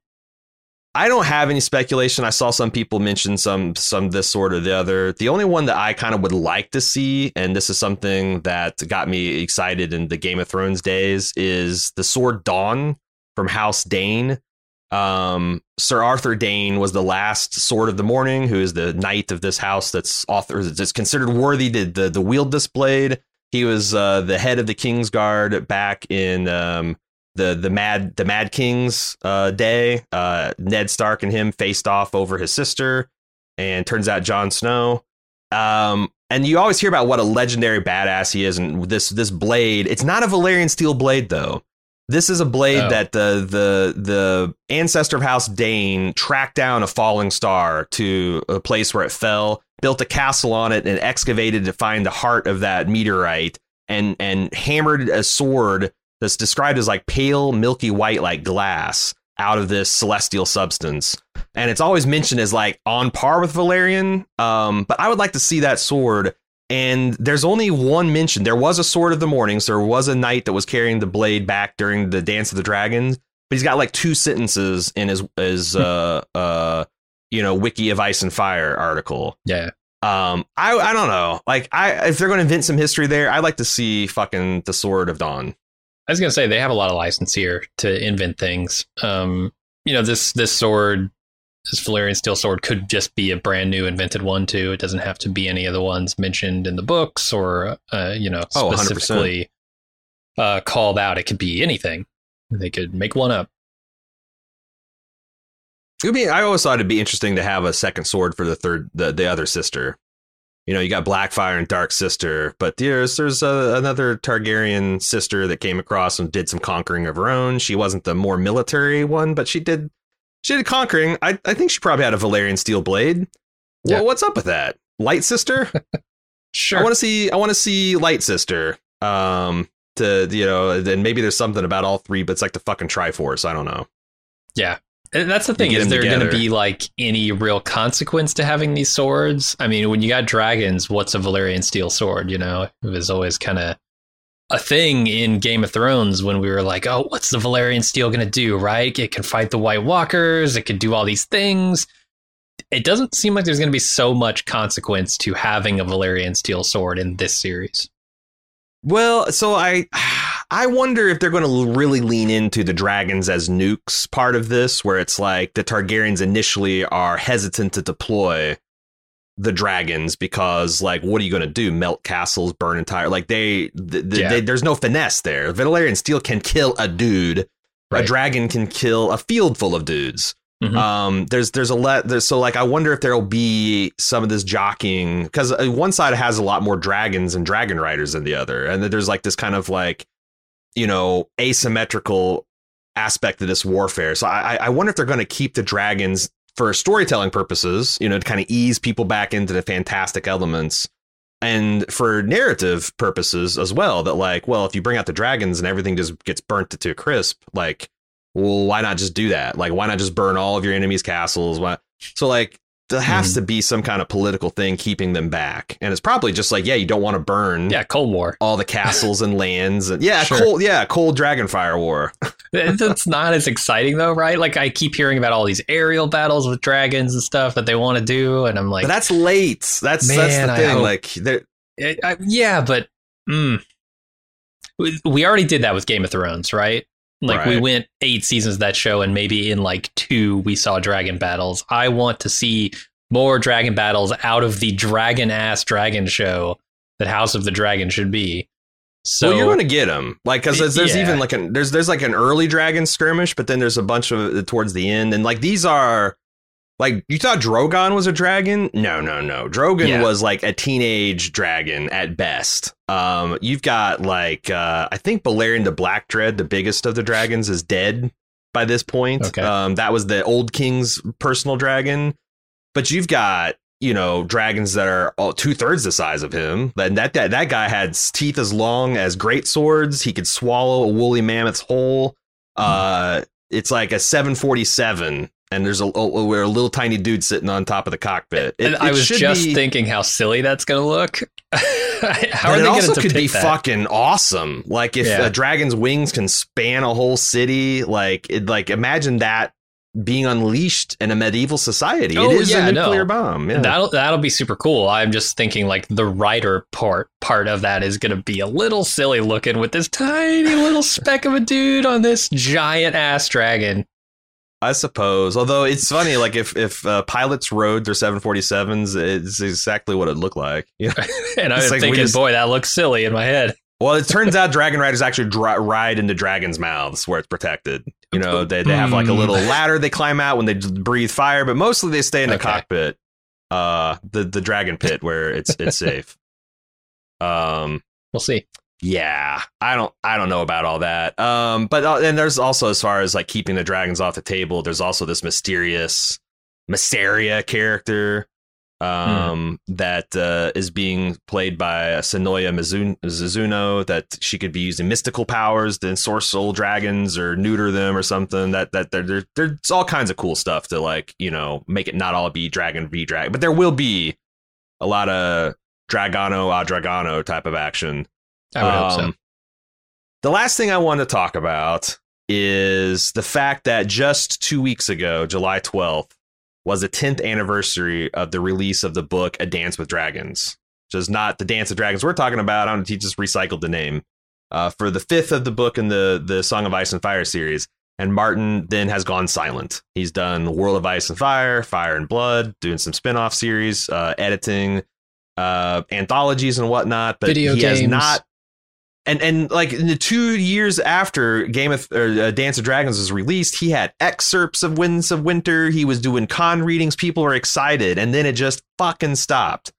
Speaker 1: I don't have any speculation. I saw some people mention some some this sort or the other. The only one that I kind of would like to see, and this is something that got me excited in the Game of Thrones days, is the sword Dawn from House Dane. Um, Sir Arthur Dane was the last Sword of the Morning, who is the knight of this house that's author that's considered worthy to the, the wield this blade. He was uh, the head of the Kingsguard back in um, the the Mad the Mad King's uh, day. Uh, Ned Stark and him faced off over his sister, and turns out Jon Snow. Um, and you always hear about what a legendary badass he is, and this this blade. It's not a Valyrian steel blade, though. This is a blade oh. that the the the ancestor of House Dane tracked down a falling star to a place where it fell, built a castle on it, and excavated to find the heart of that meteorite, and and hammered a sword that's described as like pale, milky white, like glass, out of this celestial substance. And it's always mentioned as like on par with Valyrian. Um, but I would like to see that sword. And there's only one mention. There was a Sword of the Morning, so there was a knight that was carrying the blade back during the Dance of the Dragons. But he's got like two sentences in his his uh uh you know Wiki of Ice and Fire article.
Speaker 2: Yeah.
Speaker 1: Um, I I don't know. Like I if they're going to invent some history there, I'd like to see fucking the Sword of Dawn.
Speaker 2: I was gonna say they have a lot of license here to invent things. Um, you know this this sword. This Valyrian steel sword could just be a brand new invented one, too. It doesn't have to be any of the ones mentioned in the books or, uh, you know, specifically oh, uh, called out. It could be anything. They could make one up.
Speaker 1: It would be, I always thought it'd be interesting to have a second sword for the third, the, the other sister. You know, you got Blackfire and Dark Sister, but there's there's a, another Targaryen sister that came across and did some conquering of her own. She wasn't the more military one, but she did she did conquering. I, I think she probably had a Valyrian steel blade. Yeah. Well, what's up with that? Light Sister?
Speaker 2: Sure.
Speaker 1: I want to see I want to see Light Sister. Um, to you know, then maybe there's something about all three, but it's like the fucking Triforce. I don't know.
Speaker 2: Yeah. And that's the thing, is there going to be like any real consequence to having these swords? I mean, when you got dragons, what's a Valyrian steel sword? You know, it was always kind of a thing in Game of Thrones when we were like, oh, what's the Valyrian steel going to do? Right? It can fight the White Walkers. It can do all these things. It doesn't seem like there's going to be so much consequence to having a Valyrian steel sword in this series.
Speaker 1: Well, so I I wonder if they're going to really lean into the dragons as nukes part of this, where it's like the Targaryens initially are hesitant to deploy the dragons because, like, what are you going to do? Melt castles, burn entire, like they, the, the, yeah. they there's no finesse there. Valyrian steel can kill a dude. Right. A dragon can kill a field full of dudes. Mm-hmm. Um, there's there's a let there's so like I wonder if there'll be some of this jockeying, because one side has a lot more dragons and dragon riders than the other, and there's like this kind of like, you know, asymmetrical aspect of this warfare. So I I wonder if they're going to keep the dragons for storytelling purposes, you know, to kind of ease people back into the fantastic elements, and for narrative purposes as well. That like, well, if you bring out the dragons and everything just gets burnt to a crisp, like, well, why not just do that? Like, why not just burn all of your enemies' castles? Why? So, like, there has mm. to be some kind of political thing keeping them back. And it's probably just like, yeah, you don't want to burn.
Speaker 2: Yeah, Cold War.
Speaker 1: All the castles and lands. And yeah,
Speaker 2: sure.
Speaker 1: cold. Yeah, cold Dragonfire War.
Speaker 2: That's not as exciting, though, right? Like, I keep hearing about all these aerial battles with dragons and stuff that they want to do. And I'm like,
Speaker 1: but that's late. That's man, that's the thing. Like,
Speaker 2: it, I, yeah, but mm, we, we already did that with Game of Thrones, right? Like, right. We went eight seasons of that show, and maybe in like two, we saw dragon battles. I want to see more dragon battles out of the dragon ass dragon show that House of the Dragon should be. So
Speaker 1: well, you're going to get them, like, because there's, there's yeah. even like an there's there's like an early dragon skirmish, but then there's a bunch of it towards the end, and like these are like, you thought Drogon was a dragon? No, no, no. Drogon yeah. was like a teenage dragon at best. Um, you've got like, uh, I think Balerion the Black Dread, the biggest of the dragons, is dead by this point.
Speaker 2: Okay.
Speaker 1: Um, that was the old king's personal dragon. But you've got, you know, dragons that are all two thirds the size of him. And that, that, that guy had teeth as long as great swords. He could swallow a woolly mammoth's whole. Uh, it's like a seven forty-seven. And there's a, a, a little tiny dude sitting on top of the cockpit. It,
Speaker 2: and I
Speaker 1: it
Speaker 2: was just
Speaker 1: be,
Speaker 2: thinking how silly that's going to look. How
Speaker 1: are
Speaker 2: they
Speaker 1: going to
Speaker 2: could
Speaker 1: be
Speaker 2: that?
Speaker 1: fucking awesome. Like if
Speaker 2: yeah.
Speaker 1: a dragon's wings can span a whole city, like it, like imagine that being unleashed in a medieval society.
Speaker 2: Oh,
Speaker 1: it is
Speaker 2: yeah,
Speaker 1: a nuclear
Speaker 2: no.
Speaker 1: bomb. Yeah.
Speaker 2: That'll that'll be super cool. I'm just thinking like the writer part part of that is going to be a little silly looking with this tiny little speck of a dude on this giant ass dragon.
Speaker 1: I suppose. Although it's funny, like if if uh, pilots rode their seven forty-sevens, it's exactly what it looked like. You know?
Speaker 2: And I was like, thinking, just, boy, that looks silly in my head.
Speaker 1: Well, it turns out dragon riders actually dry, ride into dragons' mouths where it's protected. You know, they they have like a little ladder they climb out when they breathe fire, but mostly they stay in the okay. cockpit, uh, the the dragon pit where it's it's safe. Um,
Speaker 2: we'll see.
Speaker 1: Yeah, I don't I don't know about all that. Um, but uh, and there's also, as far as like keeping the dragons off the table, there's also this mysterious Mysaria character um, mm. that uh, is being played by Sonoya Mizuno, Mizuno, that she could be using mystical powers to ensorcel dragons or neuter them or something. That that there there there's all kinds of cool stuff to, like, you know, make it not all be dragon v dragon, but there will be a lot of Dragano a Dragano type of action.
Speaker 2: I would hope so.
Speaker 1: Um, the last thing I want to talk about is the fact that just two weeks ago, July twelfth, was the tenth anniversary of the release of the book A Dance with Dragons, which is not the Dance with Dragons we're talking about. I don't, he just recycled the name uh, for the fifth of the book in the, the Song of Ice and Fire series. And Martin then has gone silent. He's done World of Ice and Fire, Fire and Blood, doing some spinoff series, uh, editing uh, anthologies and whatnot. But
Speaker 2: Video
Speaker 1: he
Speaker 2: games.
Speaker 1: has not And and like in the two years after Game of or, uh, Dance of Dragons was released, he had excerpts of Winds of Winter. He was doing con readings. People were excited, and then it just fucking stopped.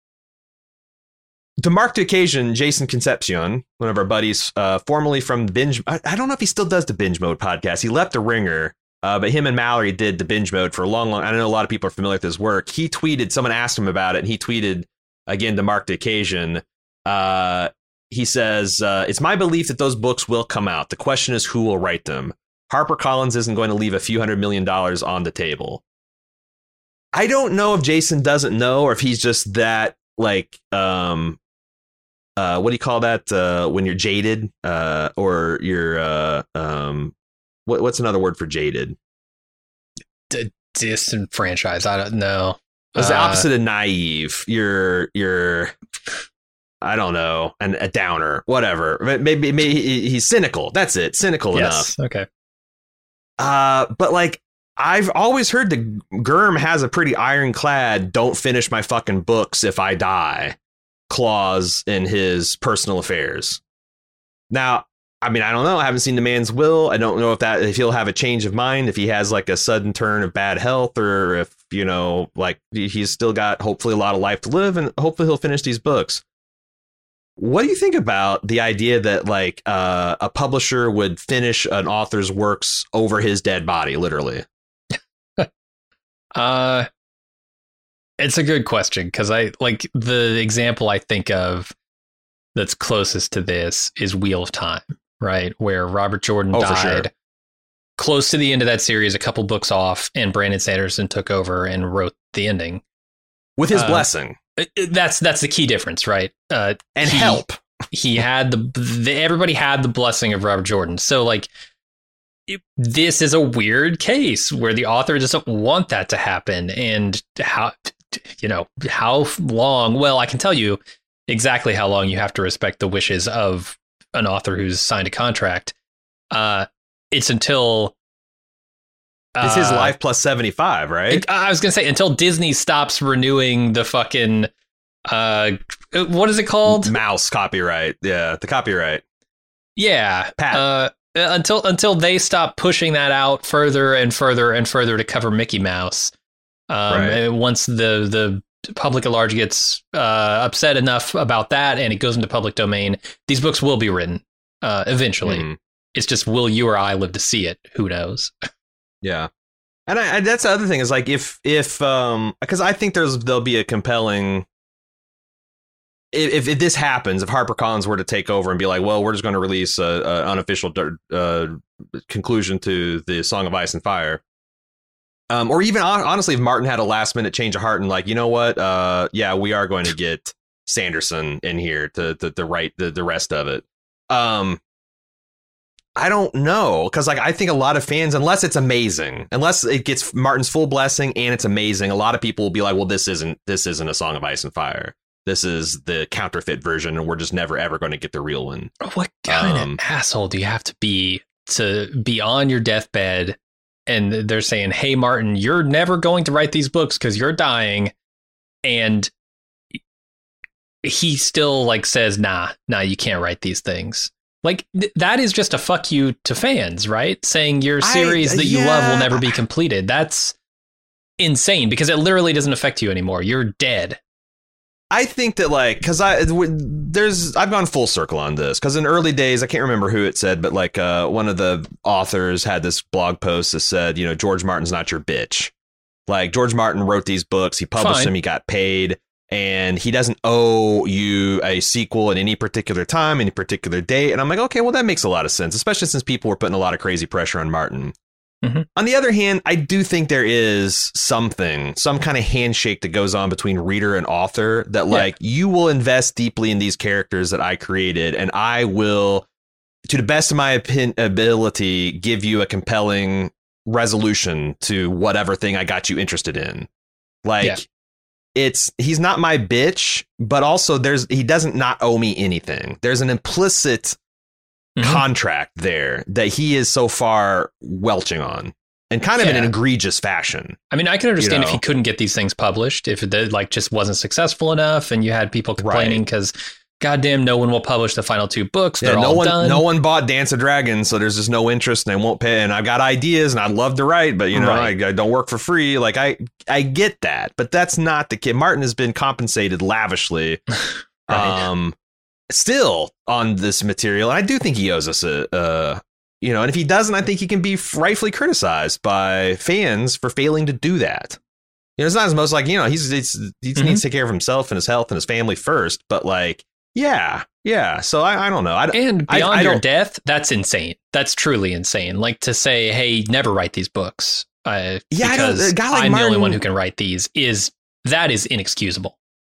Speaker 1: To mark the occasion, Jason Concepcion, one of our buddies, uh, formerly from Binge, I, I don't know if he still does the Binge Mode podcast. He left the Ringer, uh, but him and Mallory did the Binge Mode for a long, long. I know a lot of people are familiar with his work. He tweeted. Someone asked him about it, and he tweeted again to mark the occasion. Uh, He says, uh, it's my belief that those books will come out. The question is who will write them. HarperCollins isn't going to leave a few hundred million dollars on the table. I don't know if Jason doesn't know or if he's just that like, um, uh, what do you call that uh, when you're jaded uh, or you're uh, um, what, what's another word for jaded?
Speaker 2: D- disenfranchised. I don't know.
Speaker 1: It's the
Speaker 2: Uh,
Speaker 1: opposite of naive. You're you're. I don't know, and a downer, whatever. Maybe, maybe he's cynical. That's it, cynical
Speaker 2: yes.
Speaker 1: enough.
Speaker 2: Okay.
Speaker 1: Uh, but like, I've always heard the Gurm has a pretty ironclad "don't finish my fucking books if I die" clause in his personal affairs. Now, I mean, I don't know. I haven't seen the man's will. I don't know if that if he'll have a change of mind, if he has like a sudden turn of bad health, or if you know, like he's still got hopefully a lot of life to live, and hopefully he'll finish these books. What do you think about the idea that like uh, a publisher would finish an author's works over his dead body, literally?
Speaker 2: uh, it's a good question because I like the example I think of that's closest to this is Wheel of Time, right? Where Robert Jordan
Speaker 1: Oh, for
Speaker 2: died
Speaker 1: sure.
Speaker 2: close to the end of that series, a couple books off, and Brandon Sanderson took over and wrote the ending.
Speaker 1: With his
Speaker 2: Uh,
Speaker 1: blessing
Speaker 2: It- it- That's that's the key difference, right? Uh,
Speaker 1: and
Speaker 2: he-
Speaker 1: help.
Speaker 2: He had the, the everybody had the blessing of Robert Jordan. So like it, this is a weird case where the author doesn't want that to happen. And how, you know, how long? Well, I can tell you exactly how long you have to respect the wishes of an author who's signed a contract. Uh, it's until
Speaker 1: It's his
Speaker 2: uh,
Speaker 1: life plus seventy-five, right?
Speaker 2: I was gonna say until Disney stops renewing the fucking uh, what is it called?
Speaker 1: Mouse copyright. Yeah, the copyright.
Speaker 2: Yeah,
Speaker 1: Pat.
Speaker 2: Uh, until until they stop pushing that out further and further and further to cover Mickey Mouse. Um,
Speaker 1: Right.
Speaker 2: and once the the public at large gets uh, upset enough about that and it goes into public domain, these books will be written uh, eventually.
Speaker 1: Mhm.
Speaker 2: It's just will you or I live to see it? Who knows?
Speaker 1: Yeah. And I, I, that's the other thing is like if if um because I think there's there'll be a compelling if if this happens, if HarperCollins were to take over and be like, well, we're just going to release a, a unofficial uh, conclusion to the Song of Ice and Fire, um, or even honestly, if Martin had a last minute change of heart and like, you know what, uh, yeah, we are going to get Sanderson in here to to, to write the the rest of it. Um, I don't know, because like I think a lot of fans, unless it's amazing, unless it gets Martin's full blessing and it's amazing, a lot of people will be like, well, this isn't this isn't a Song of Ice and Fire. This is the counterfeit version, and we're just never ever going to get the real one.
Speaker 2: What kind
Speaker 1: Um,
Speaker 2: of asshole do you have to be to be on your deathbed and they're saying, hey, Martin, you're never going to write these books because you're dying. And he still like says, nah, nah, you can't write these things. Like th- that is just a fuck you to fans, right? Saying your series
Speaker 1: I-
Speaker 2: that you
Speaker 1: yeah.
Speaker 2: love will never be completed. That's insane because it literally doesn't affect you anymore. You're dead.
Speaker 1: I think that like because I there's I've gone full circle on this because in early days I can't remember who it said, but like uh, one of the authors had this blog post that said, you know, George Martin's not your bitch. Like George Martin wrote these books, he published
Speaker 2: Fine.
Speaker 1: them, he got paid, and he doesn't owe you a sequel at any particular time, any particular date. And I'm like, okay, well, that makes a lot of sense, especially since people were putting a lot of crazy pressure on Martin.
Speaker 2: Mhm.
Speaker 1: On the other hand, I do think there is something, some kind of handshake that goes on between reader and author that like you will invest deeply in these characters that I created, and I will, to the best of my opin- ability, give you a compelling resolution to whatever thing I got you interested in. Like
Speaker 2: Yeah.
Speaker 1: it's he's not my bitch, but also there's he doesn't not owe me anything. There's an implicit
Speaker 2: Mhm.
Speaker 1: contract there that he is so far welching on, and kind of in
Speaker 2: Yeah.
Speaker 1: an egregious fashion.
Speaker 2: I mean, I can understand
Speaker 1: You
Speaker 2: if he
Speaker 1: know?
Speaker 2: couldn't get these things published, if it like just wasn't successful enough and you had people complaining because goddamn, no one will publish the final two books. They're
Speaker 1: yeah, no
Speaker 2: all
Speaker 1: one,
Speaker 2: done.
Speaker 1: no one bought Dance of Dragons, so there's just no interest, and they won't pay. And I've got ideas, and I'd love to write, but you know, right. I, I don't work for free. Like I, I get that, but that's not the kid. Martin has been compensated lavishly, right. um, still on this material. I do think he owes us a, uh, you know, and if he doesn't, I think he can be rightfully criticized by fans for failing to do that. You know, it's not as most like, you know, he's, he's he mm-hmm. needs to take care of himself and his health and his family first. But like, yeah, yeah. So I, I don't know. I,
Speaker 2: and beyond
Speaker 1: I, I
Speaker 2: your death, that's insane. That's truly insane. Like to say, hey, never write these books. Uh,
Speaker 1: yeah,
Speaker 2: because
Speaker 1: a guy like
Speaker 2: I'm
Speaker 1: Martin,
Speaker 2: the only one who can write these is that is inexcusable.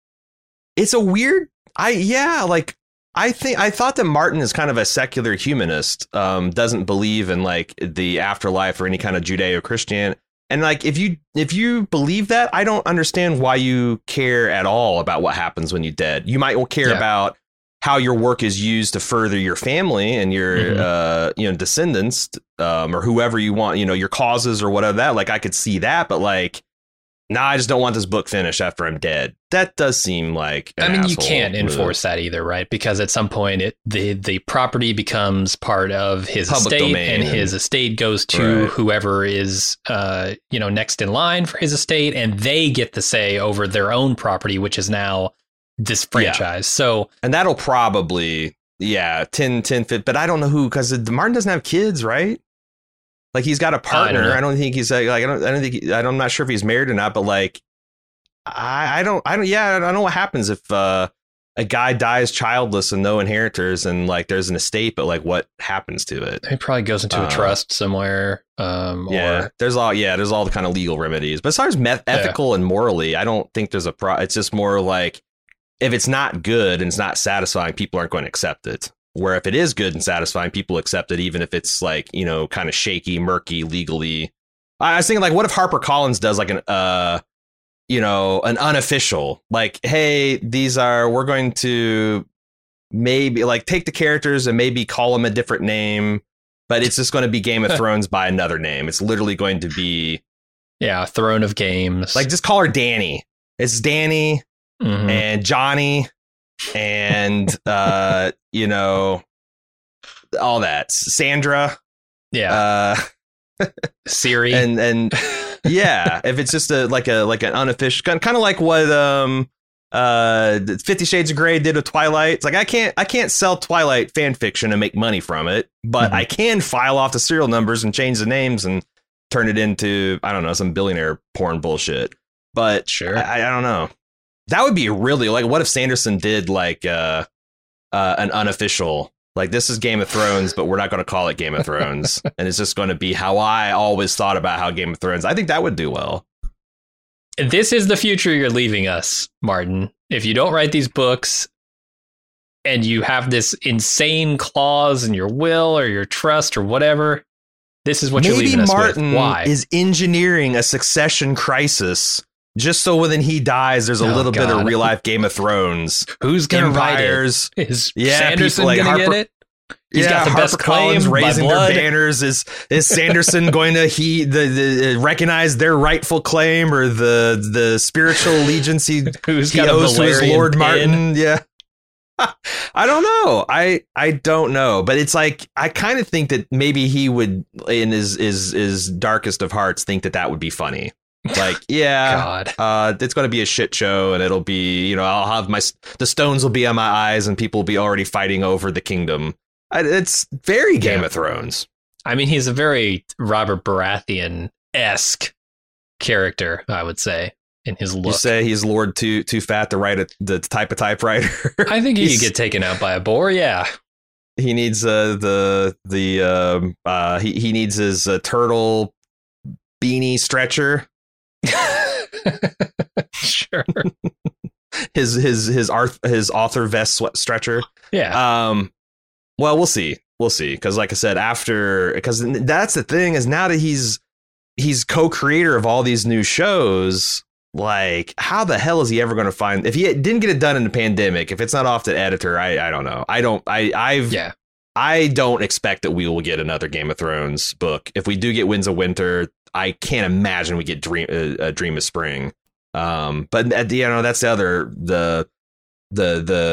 Speaker 1: It's a weird. I yeah, like I think I thought that Martin is kind of a secular humanist, um, doesn't believe in like the afterlife or any kind of Judeo-Christian. And like, if you if you believe that, I don't understand why you care at all about what happens when you're dead. You might care yeah. about how your work is used to further your family and your, mm-hmm. uh, you know, descendants, um, or whoever you want, you know, your causes or whatever that. Like, I could see that. But like, nah, I just don't want this book finished after I'm dead. That does seem like an
Speaker 2: I mean, you
Speaker 1: asshole
Speaker 2: can't
Speaker 1: move.
Speaker 2: enforce that either, right? Because at some point, it the the property becomes part of his
Speaker 1: Public
Speaker 2: estate,
Speaker 1: domain,
Speaker 2: and his estate goes to
Speaker 1: right.
Speaker 2: whoever is, uh, you know, next in line for his estate, and they get the say over their own property, which is now this franchise. Yeah. So,
Speaker 1: and that'll probably, yeah, ten, ten, fifteen, but I don't know who, because Martin doesn't have kids, right? Like he's got a partner. I don't, I don't think he's like, like I don't, I don't think, he, I'm not sure if he's married or not, but like, I, I don't, I don't, yeah, I don't know what happens if uh, a guy dies childless and no inheritors and like there's an estate, but like what happens to it?
Speaker 2: He probably goes into uh, a trust somewhere. Um,
Speaker 1: yeah,
Speaker 2: or,
Speaker 1: there's all, yeah, there's all the kind of legal remedies. But as far as meth- ethical yeah. and morally, I don't think there's a pro. It's just more like if it's not good and it's not satisfying, people aren't going to accept it. Where if it is good and satisfying, people accept it, even if it's like, you know, kind of shaky, murky, legally. I was thinking like, what if HarperCollins does like an, uh, you know, an unofficial, like, hey, these are, we're going to maybe like take the characters and maybe call them a different name, but it's just going to be Game of Thrones by another name. It's literally going to be.
Speaker 2: Yeah, Throne of Games.
Speaker 1: Like just call her Danny. It's Danny mm-hmm. and Johnny and, uh, you know, all that. Sandra.
Speaker 2: Yeah.
Speaker 1: Uh,
Speaker 2: Siri.
Speaker 1: And, and, yeah, if it's just a like a like an unofficial kind of like what um uh Fifty Shades of Grey did with Twilight. It's like I can't I can't sell Twilight fan fiction and make money from it, but mm-hmm. I can file off the serial numbers and change the names and turn it into, I don't know, some billionaire porn bullshit. But
Speaker 2: sure,
Speaker 1: I, I don't know. That would be really like, what if Sanderson did like uh, uh an unofficial. Like, this is Game of Thrones, but we're not going to call it Game of Thrones. And it's just going to be how I always thought about how Game of Thrones. I think that would do well.
Speaker 2: This is the future you're leaving us, Martin. If you don't write these books and you have this insane clause in your will or your trust or whatever, this is what
Speaker 1: Maybe
Speaker 2: you're leaving us
Speaker 1: Martin
Speaker 2: with. Why?
Speaker 1: Is engineering a succession crisis just so when he dies, there's a oh, little God. bit of real life Game of Thrones.
Speaker 2: Who's going to write it? Is
Speaker 1: yeah,
Speaker 2: Sanderson
Speaker 1: like
Speaker 2: going to get it? He's
Speaker 1: yeah,
Speaker 2: got the best claim
Speaker 1: raising
Speaker 2: their
Speaker 1: banners. Is is Sanderson going to he the, the recognize their rightful claim or the the spiritual allegiance he,
Speaker 2: Who's
Speaker 1: he
Speaker 2: got
Speaker 1: owes to his Lord
Speaker 2: pin?
Speaker 1: Martin? Yeah. I don't know. I I don't know, but it's like I kind of think that maybe he would, in his his his darkest of hearts, think that that would be funny. Like, yeah,
Speaker 2: God.
Speaker 1: Uh, it's going to be a shit show, and it'll be, you know, I'll have my the stones will be on my eyes, and people will be already fighting over the kingdom. I, it's very Game yeah. of Thrones.
Speaker 2: I mean, he's a very Robert Baratheon-esque character, I would say, in his look.
Speaker 1: You say he's Lord too too fat to write a, the type of typewriter.
Speaker 2: I think he could get taken out by a boar. Yeah,
Speaker 1: he needs uh, the the um, uh, he he needs his uh, turtle beanie stretcher.
Speaker 2: Sure.
Speaker 1: his his his art his author vest sweat stretcher.
Speaker 2: Yeah.
Speaker 1: Um. Well, we'll see. We'll see. Because, like I said, after because that's the thing is now that he's he's co-creator of all these new shows. Like, how the hell is he ever going to find if he didn't get it done in the pandemic? If it's not off the editor, I I don't know. I don't. I I've
Speaker 2: yeah.
Speaker 1: I don't expect that we will get another Game of Thrones book. If we do get Winds of Winter, I can't imagine we get Dream uh, uh, Dream of Spring. Um, but uh, you know, that's the other the the the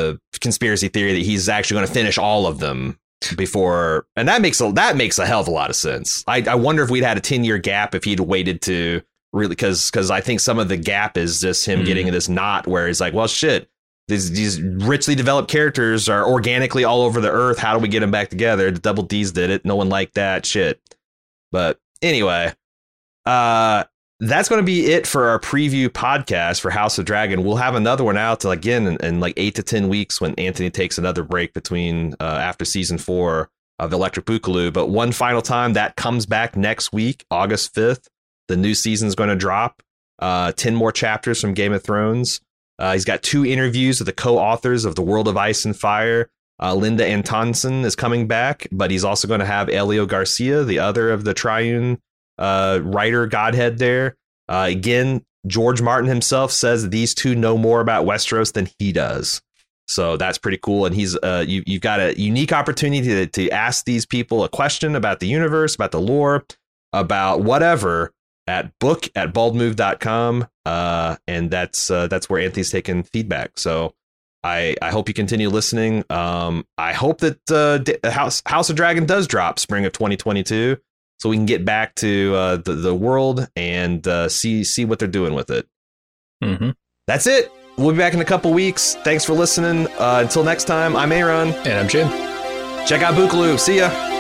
Speaker 1: conspiracy theory that he's actually going to finish all of them before, and that makes a that makes a hell of a lot of sense. I, I wonder if we'd had a ten year gap if he'd waited to really, because because I think some of the gap is just him mm. getting in this knot where he's like, well, shit, these these richly developed characters are organically all over the earth. How do we get them back together? The Double D's did it. No one liked that shit. But anyway, uh, that's going to be it for our preview podcast for House of Dragon. We'll have another one out again in, in like eight to ten weeks when Anthony takes another break between uh, after season four of Electric Boogaloo. But one final time, that comes back next week, August fifth. The new season is going to drop. Uh, ten more chapters from Game of Thrones. Uh, he's got two interviews with the co-authors of The World of Ice and Fire. Uh, Linda Antonsen is coming back, but he's also going to have Elio Garcia, the other of the Triune uh, writer godhead there. Uh, again, George Martin himself says these two know more about Westeros than he does. So that's pretty cool. And he's uh, you, you've got a unique opportunity to, to ask these people a question about the universe, about the lore, about whatever at book at bald move dot com. Uh, and that's uh, that's where Anthony's taking feedback. So I, I hope you continue listening. Um, I hope that uh, House House of Dragon does drop spring of twenty twenty-two, so we can get back to uh, the the world and uh, see see what they're doing with it.
Speaker 2: Mm-hmm.
Speaker 1: That's it. We'll be back in a couple weeks. Thanks for listening. Uh, until next time, I'm Aaron.
Speaker 2: And I'm Jim.
Speaker 1: Check out Boogaloo. See ya.